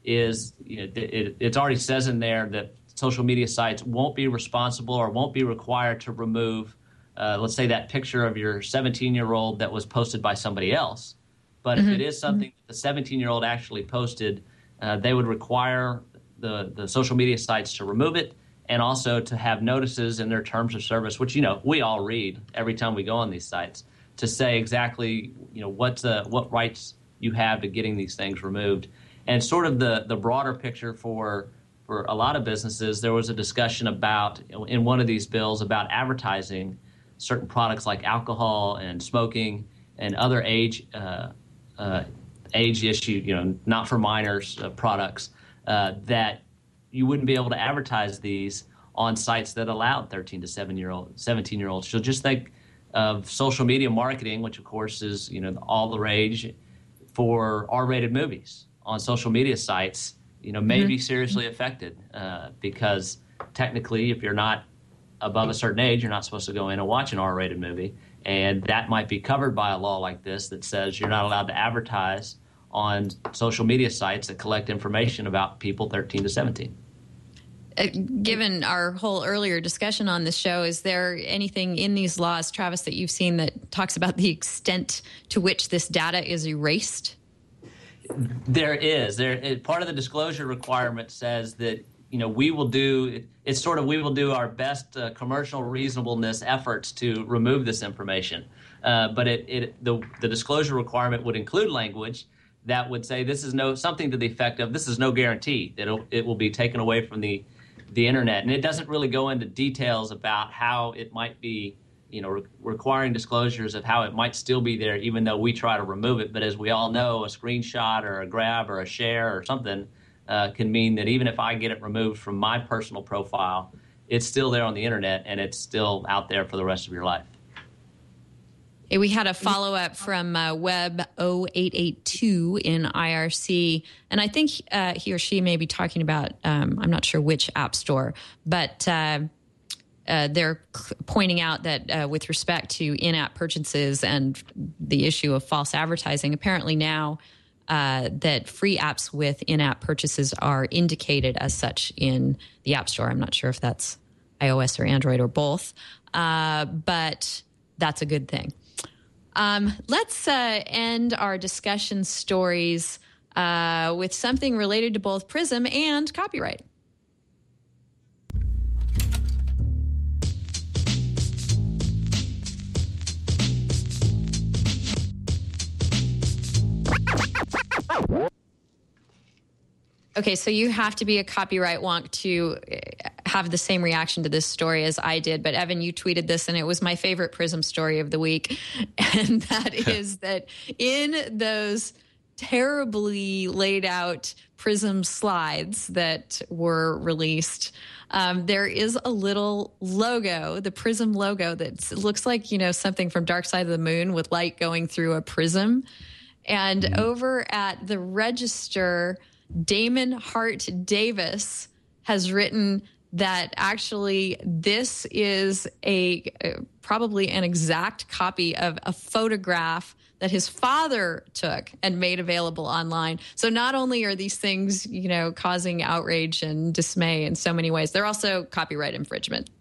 is you know, it, it, it already says in there that social media sites won't be responsible or won't be required to remove Uh, let's say that picture of your seventeen-year-old that was posted by somebody else. But mm-hmm. if it is something that the seventeen-year-old actually posted, uh, they would require the, the social media sites to remove it and also to have notices in their terms of service, which, you know, we all read every time we go on these sites, to say exactly, you know, what, uh, what rights you have to getting these things removed. And sort of the, the broader picture for for a lot of businesses, there was a discussion about, in one of these bills, about advertising certain products like alcohol and smoking and other age uh, uh, age issue, you know, not for minors uh, products, uh, that you wouldn't be able to advertise these on sites that allowed thirteen to seventeen year olds. So just think of social media marketing, which of course is, you know, all the rage for R-rated movies on social media sites, you know, may mm-hmm. be seriously affected uh, because technically if you're not above a certain age, you're not supposed to go in and watch an R-rated movie. And that might be covered by a law like this that says you're not allowed to advertise on social media sites that collect information about people thirteen to seventeen. Uh, given our whole earlier discussion on this show, is there anything in these laws, Travis, that you've seen that talks about the extent to which this data is erased? There is. There it, part of the disclosure requirement says that, you know, we will do, it's sort of, we will do our best uh, commercial reasonableness efforts to remove this information. Uh, but it, it the, the disclosure requirement would include language that would say this is no, something to the effect of, this is no guarantee that it'll, it will be taken away from the, the internet. And it doesn't really go into details about how it might be, you know, re- requiring disclosures of how it might still be there, even though we try to remove it. But as we all know, a screenshot or a grab or a share or something Uh, can mean that even if I get it removed from my personal profile, it's still there on the internet and it's still out there for the rest of your life. Hey, we had a follow-up from uh, Web oh eight eight two in I R C, and I think uh, he or she may be talking about, um, I'm not sure which app store, but uh, uh, they're c- pointing out that uh, with respect to in-app purchases and the issue of false advertising, apparently now uh, that free apps with in-app purchases are indicated as such in the App Store. I'm not sure if that's iOS or Android or both, uh, but that's a good thing. Um, let's uh, end our discussion stories uh, with something related to both PRISM and copyright. Okay, so you have to be a copyright wonk to have the same reaction to this story as I did. But Evan, you tweeted this, and it was my favorite PRISM story of the week. And that is that in those terribly laid out PRISM slides that were released, um, there is a little logo, the PRISM logo, that looks like, you know, something from Dark Side of the Moon with light going through a prism. And mm-hmm. over at the Register, Damon Hart Davis has written that actually this is a uh, probably an exact copy of a photograph that his father took and made available online. So not only are these things, you know, causing outrage and dismay in so many ways, they're also copyright infringement.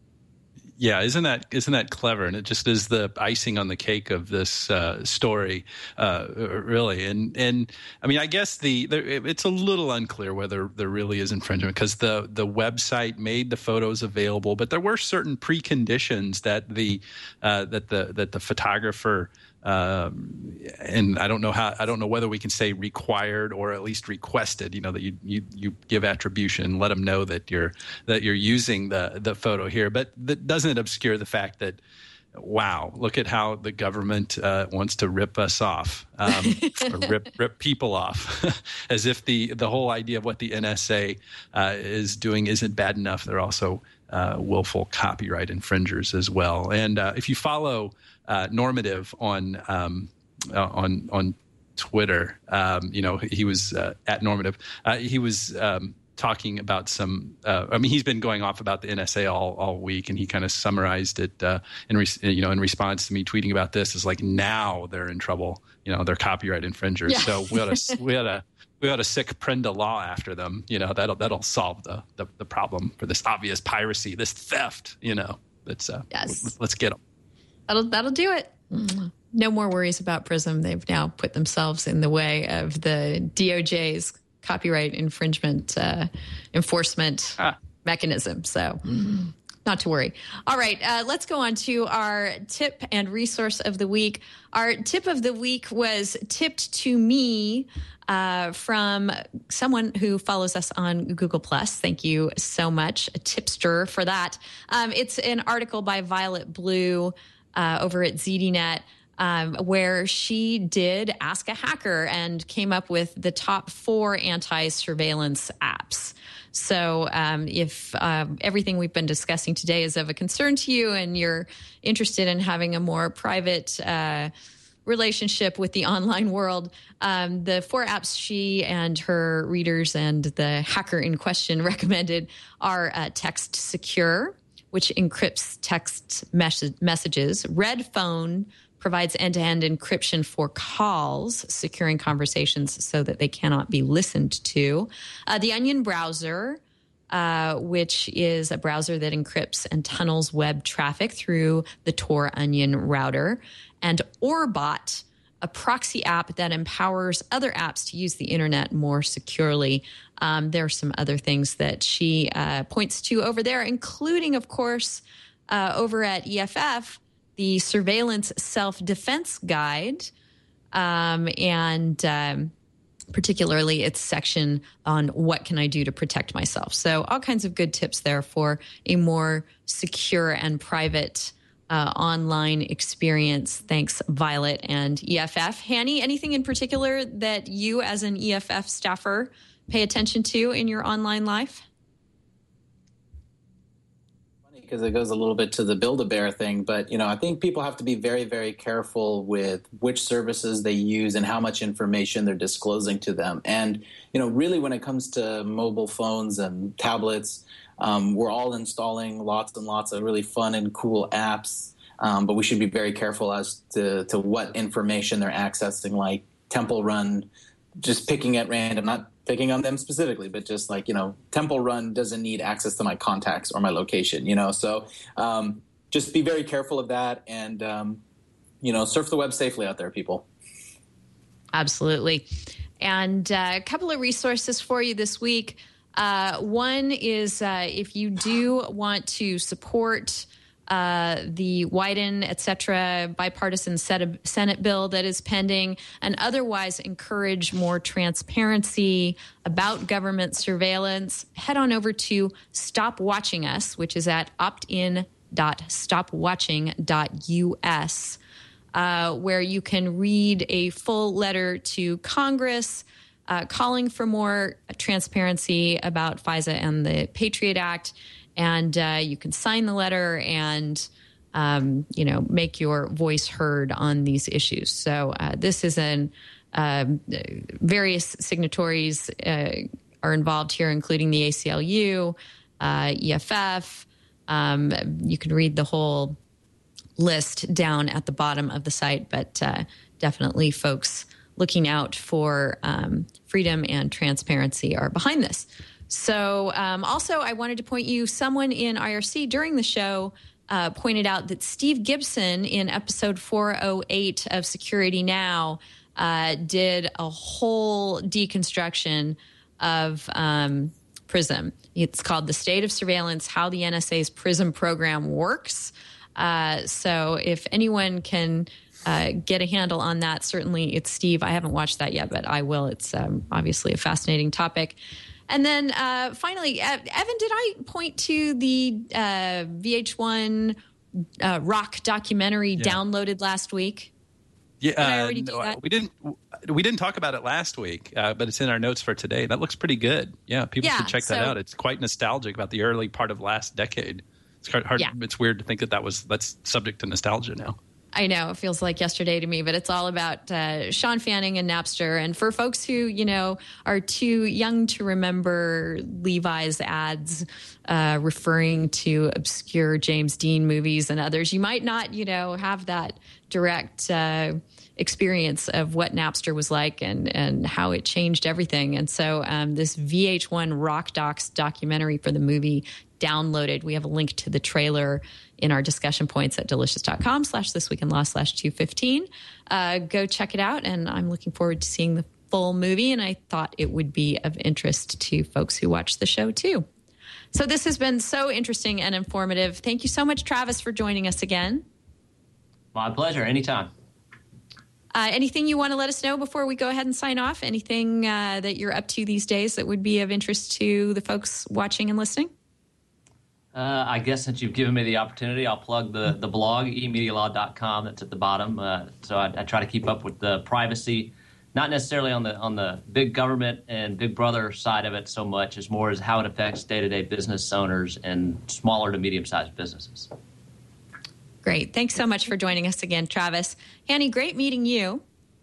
Yeah, isn't that isn't that clever? And it just is the icing on the cake of this uh, story, uh, really. And and I mean, I guess the, the it's a little unclear whether there really is infringement because the the website made the photos available, but there were certain preconditions that the uh, that the that the photographer. Um, and I don't know how, I don't know whether we can say required or at least requested, you know, that you, you, you give attribution and let them know that you're, that you're using the, the photo here. But that doesn't obscure the fact that, wow, look at how the government uh, wants to rip us off, um, or rip, rip people off, as if the, the whole idea of what the N S A uh, is doing isn't bad enough. They're also uh, willful copyright infringers as well. And uh, if you follow uh, Normative on um, uh, on on Twitter, um, you know, he was uh, at Normative. Uh, he was um, talking about some. Uh, I mean, he's been going off about the N S A all, all week, and he kind of summarized it uh, in re- you know in response to me tweeting about this. Is like now they're in trouble. You know, they're copyright infringers. Yeah. So we ought to we ought to we ought to sick Prenda law after them. You know, that'll that'll solve the, the the problem for this obvious piracy, this theft. You know, that's uh, yes. Let's get them. That'll that'll do it. No more worries about PRISM. They've now put themselves in the way of the D O J's copyright infringement uh, enforcement ah. mechanism. So mm, not to worry. All right, uh, let's go on to our tip and resource of the week. Our tip of the week was tipped to me uh, from someone who follows us on Google Plus. Thank you so much, a tipster, for that. Um, it's an article by Violet Blue uh, over at Z D Net. Um, where she did Ask a Hacker and came up with the top four anti-surveillance apps. So um, if uh, everything we've been discussing today is of a concern to you and you're interested in having a more private uh, relationship with the online world, um, the four apps she and her readers and the hacker in question recommended are uh, Text Secure, which encrypts text mes- messages, Red Phone, provides end-to-end encryption for calls, securing conversations so that they cannot be listened to. Uh, the Onion browser, uh, which is a browser that encrypts and tunnels web traffic through the Tor Onion router. And Orbot, a proxy app that empowers other apps to use the internet more securely. Um, there are some other things that she uh, points to over there, including, of course, uh, over at E F F, the Surveillance Self-Defense Guide, um, and um, particularly its section on what can I do to protect myself. So all kinds of good tips there for a more secure and private uh, online experience. Thanks, Violet and E F F. Hanny, anything in particular that you as an E F F staffer pay attention to in your online life? because it goes a little bit to the Build-A-Bear thing. But, you know, I think people have to be very, very careful with which services they use and how much information they're disclosing to them. And, you know, really when it comes to mobile phones and tablets, um, we're all installing lots and lots of really fun and cool apps. Um, but we should be very careful as to, to what information they're accessing, like Temple Run, just picking at random, not picking on them specifically, but just like, you know, Temple Run doesn't need access to my contacts or my location, you know. So um, just be very careful of that and, um, you know, surf the web safely out there, people. Absolutely. And uh, a couple of resources for you this week. Uh, one is uh, if you do want to support uh, the Wyden, et cetera, bipartisan Senate bill that is pending, and otherwise encourage more transparency about government surveillance, head on over to Stop Watching Us, which is at opt in dot stop watching dot U S, uh, where you can read a full letter to Congress Uh, calling for more transparency about FISA and the Patriot Act. And uh, you can sign the letter and, um, you know, make your voice heard on these issues. So uh, this is an um, various signatories uh, are involved here, including the A C L U, uh, E F F. Um, you can read the whole list down at the bottom of the site, but uh, definitely folks looking out for um, freedom and transparency are behind this. So um, also, I wanted to point you, someone in I R C during the show uh, pointed out that Steve Gibson in episode four oh eight of Security Now uh, did a whole deconstruction of um, PRISM. It's called The State of Surveillance, How the N S A's PRISM Program Works. Uh, so if anyone can Uh, get a handle on that, certainly it's Steve. I haven't watched that yet, but I will. It's um, obviously a fascinating topic. And then uh, finally, uh, Evan, did I point to the uh, V H one uh, rock documentary yeah. downloaded last week? Yeah, did I already do no, that? we didn't. We didn't talk about it last week, uh, but it's in our notes for today. That looks pretty good. Yeah, people yeah, should check so, that out. It's quite nostalgic about the early part of last decade. It's hard. Yeah. It's weird to think that that was that's subject to nostalgia now. I know it feels like yesterday to me, but it's all about uh, Sean Fanning and Napster. And for folks who, you know, are too young to remember Levi's ads uh, referring to obscure James Dean movies and others, you might not, you know, have that direct uh, experience of what Napster was like and, and how it changed everything. And so um, this V H one Rock Docs documentary for the movie downloaded. We have a link to the trailer in our discussion points at delicious.com slash this week in law slash 215. Uh, go check it out. And I'm looking forward to seeing the full movie. And I thought it would be of interest to folks who watch the show too. So this has been so interesting and informative. Thank you so much, Travis, for joining us again. My pleasure. Anytime. Uh, anything you want to let us know before we go ahead and sign off? Anything uh, that you're up to these days that would be of interest to the folks watching and listening? Uh, I guess since you've given me the opportunity, I'll plug the, the blog, e media law dot com. That's at the bottom. Uh, so I, I try to keep up with the privacy, not necessarily on the on the big government and big brother side of it so much, as more as how it affects day-to-day business owners and smaller to medium-sized businesses. Great. Thanks so much for joining us again, Travis. Hanny, great meeting you.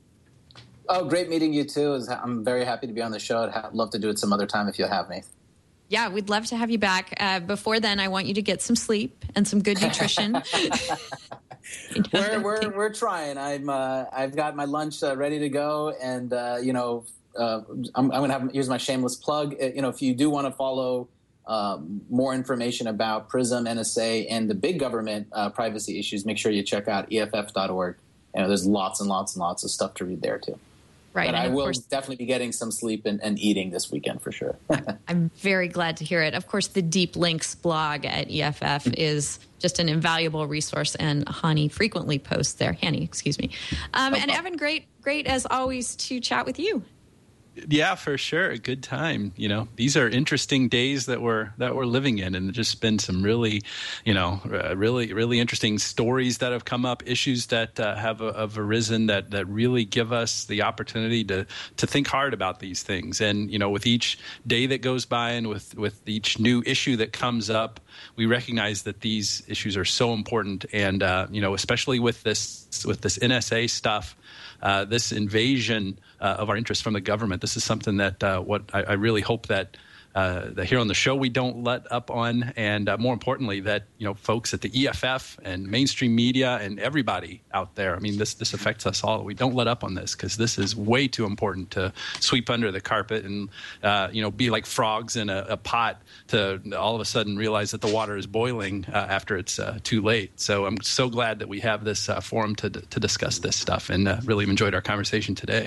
Oh, great meeting you too. I'm very happy to be on the show. I'd love to do it some other time if you'll have me. Yeah, we'd love to have you back. Uh, before then, I want you to get some sleep and some good nutrition. we're we're we're trying. I'm uh, I've got my lunch uh, ready to go, and uh, you know, uh, I'm, I'm gonna have here's my shameless plug. Uh, you know, if you do want to follow um, more information about PRISM, N S A, and the big government uh, privacy issues, make sure you check out E F F dot org. You know, there's lots and lots and lots of stuff to read there too. Right. But I will course, definitely be getting some sleep and, and eating this weekend for sure. I'm very glad to hear it. Of course, the Deep Links blog at E F F is just an invaluable resource, and Hani frequently posts there. Hanny, excuse me. Um, and Evan, great, great as always to chat with you. Yeah, for sure. A good time. You know, these are interesting days that we're that we're living in, and there's just been some really, you know, uh, really really interesting stories that have come up, issues that uh, have, uh, have arisen that that really give us the opportunity to to think hard about these things. And you know, with each day that goes by, and with with each new issue that comes up, we recognize that these issues are so important. And uh, you know, especially with this with this N S A stuff. Uh, this invasion uh, of our interests from the government. This is something that uh, what I, I really hope that uh, that here on the show we don't let up on, and uh, more importantly that you know folks at the E F F and mainstream media and everybody out there. I mean, this this affects us all. We don't let up on this because this is way too important to sweep under the carpet and uh, you know be like frogs in a, a pot to all of a sudden realize that the water is boiling uh, after it's uh, too late. So I'm so glad that we have this uh, forum to to discuss this stuff, and uh, really enjoyed our conversation today.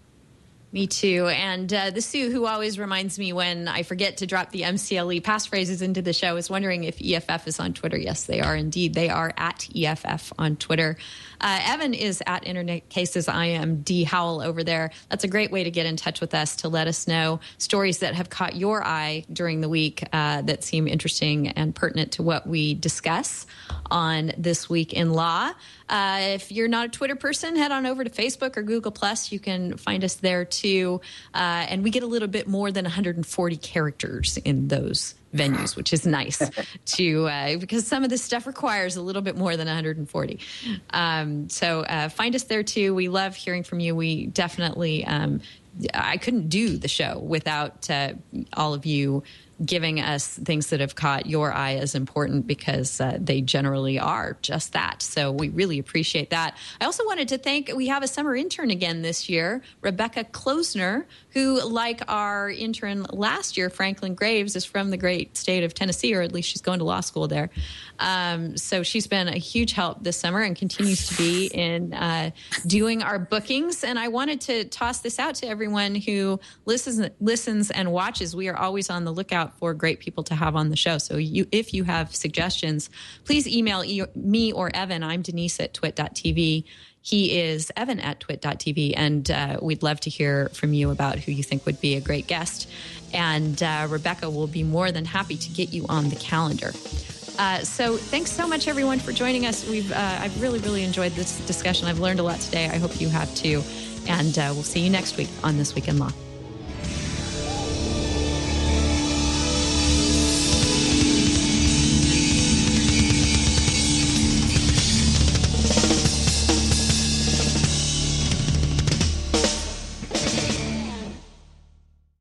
Me too. And uh, the Sue, who always reminds me when I forget to drop the M C L E passphrases into the show, is wondering if E F F is on Twitter. Yes, they are indeed. They are at E F F on Twitter. Uh, Evan is at Internet Cases. I am D Howell over there. That's a great way to get in touch with us, to let us know stories that have caught your eye during the week uh, that seem interesting and pertinent to what we discuss on This Week in Law. Uh, if you're not a Twitter person, head on over to Facebook or Google Plus. You can find us there too. Uh, and we get a little bit more than one hundred forty characters in those venues, which is nice to uh, because some of this stuff requires a little bit more than one hundred forty. Um, so uh, find us there too. We love hearing from you. We definitely, um, I couldn't do the show without uh, all of you giving us things that have caught your eye as important, because uh, they generally are just that. So we really appreciate that. I also wanted to thank, we have a summer intern again this year, Rebecca Klosner, who, like our intern last year, Franklin Graves, is from the great state of Tennessee, or at least she's going to law school there. Um, so she's been a huge help this summer and continues to be in uh, doing our bookings. And I wanted to toss this out to everyone who listens, listens and watches. We are always on the lookout for great people to have on the show. So you, if you have suggestions, please email e- me or Evan. I'm Denise at twit dot t v. He is Evan at twit dot t v. And uh, we'd love to hear from you about who you think would be a great guest. And uh, Rebecca will be more than happy to get you on the calendar. Uh, so thanks so much, everyone, for joining us. We've uh, I've really, really enjoyed this discussion. I've learned a lot today. I hope you have too. And uh, we'll see you next week on This Week in Law.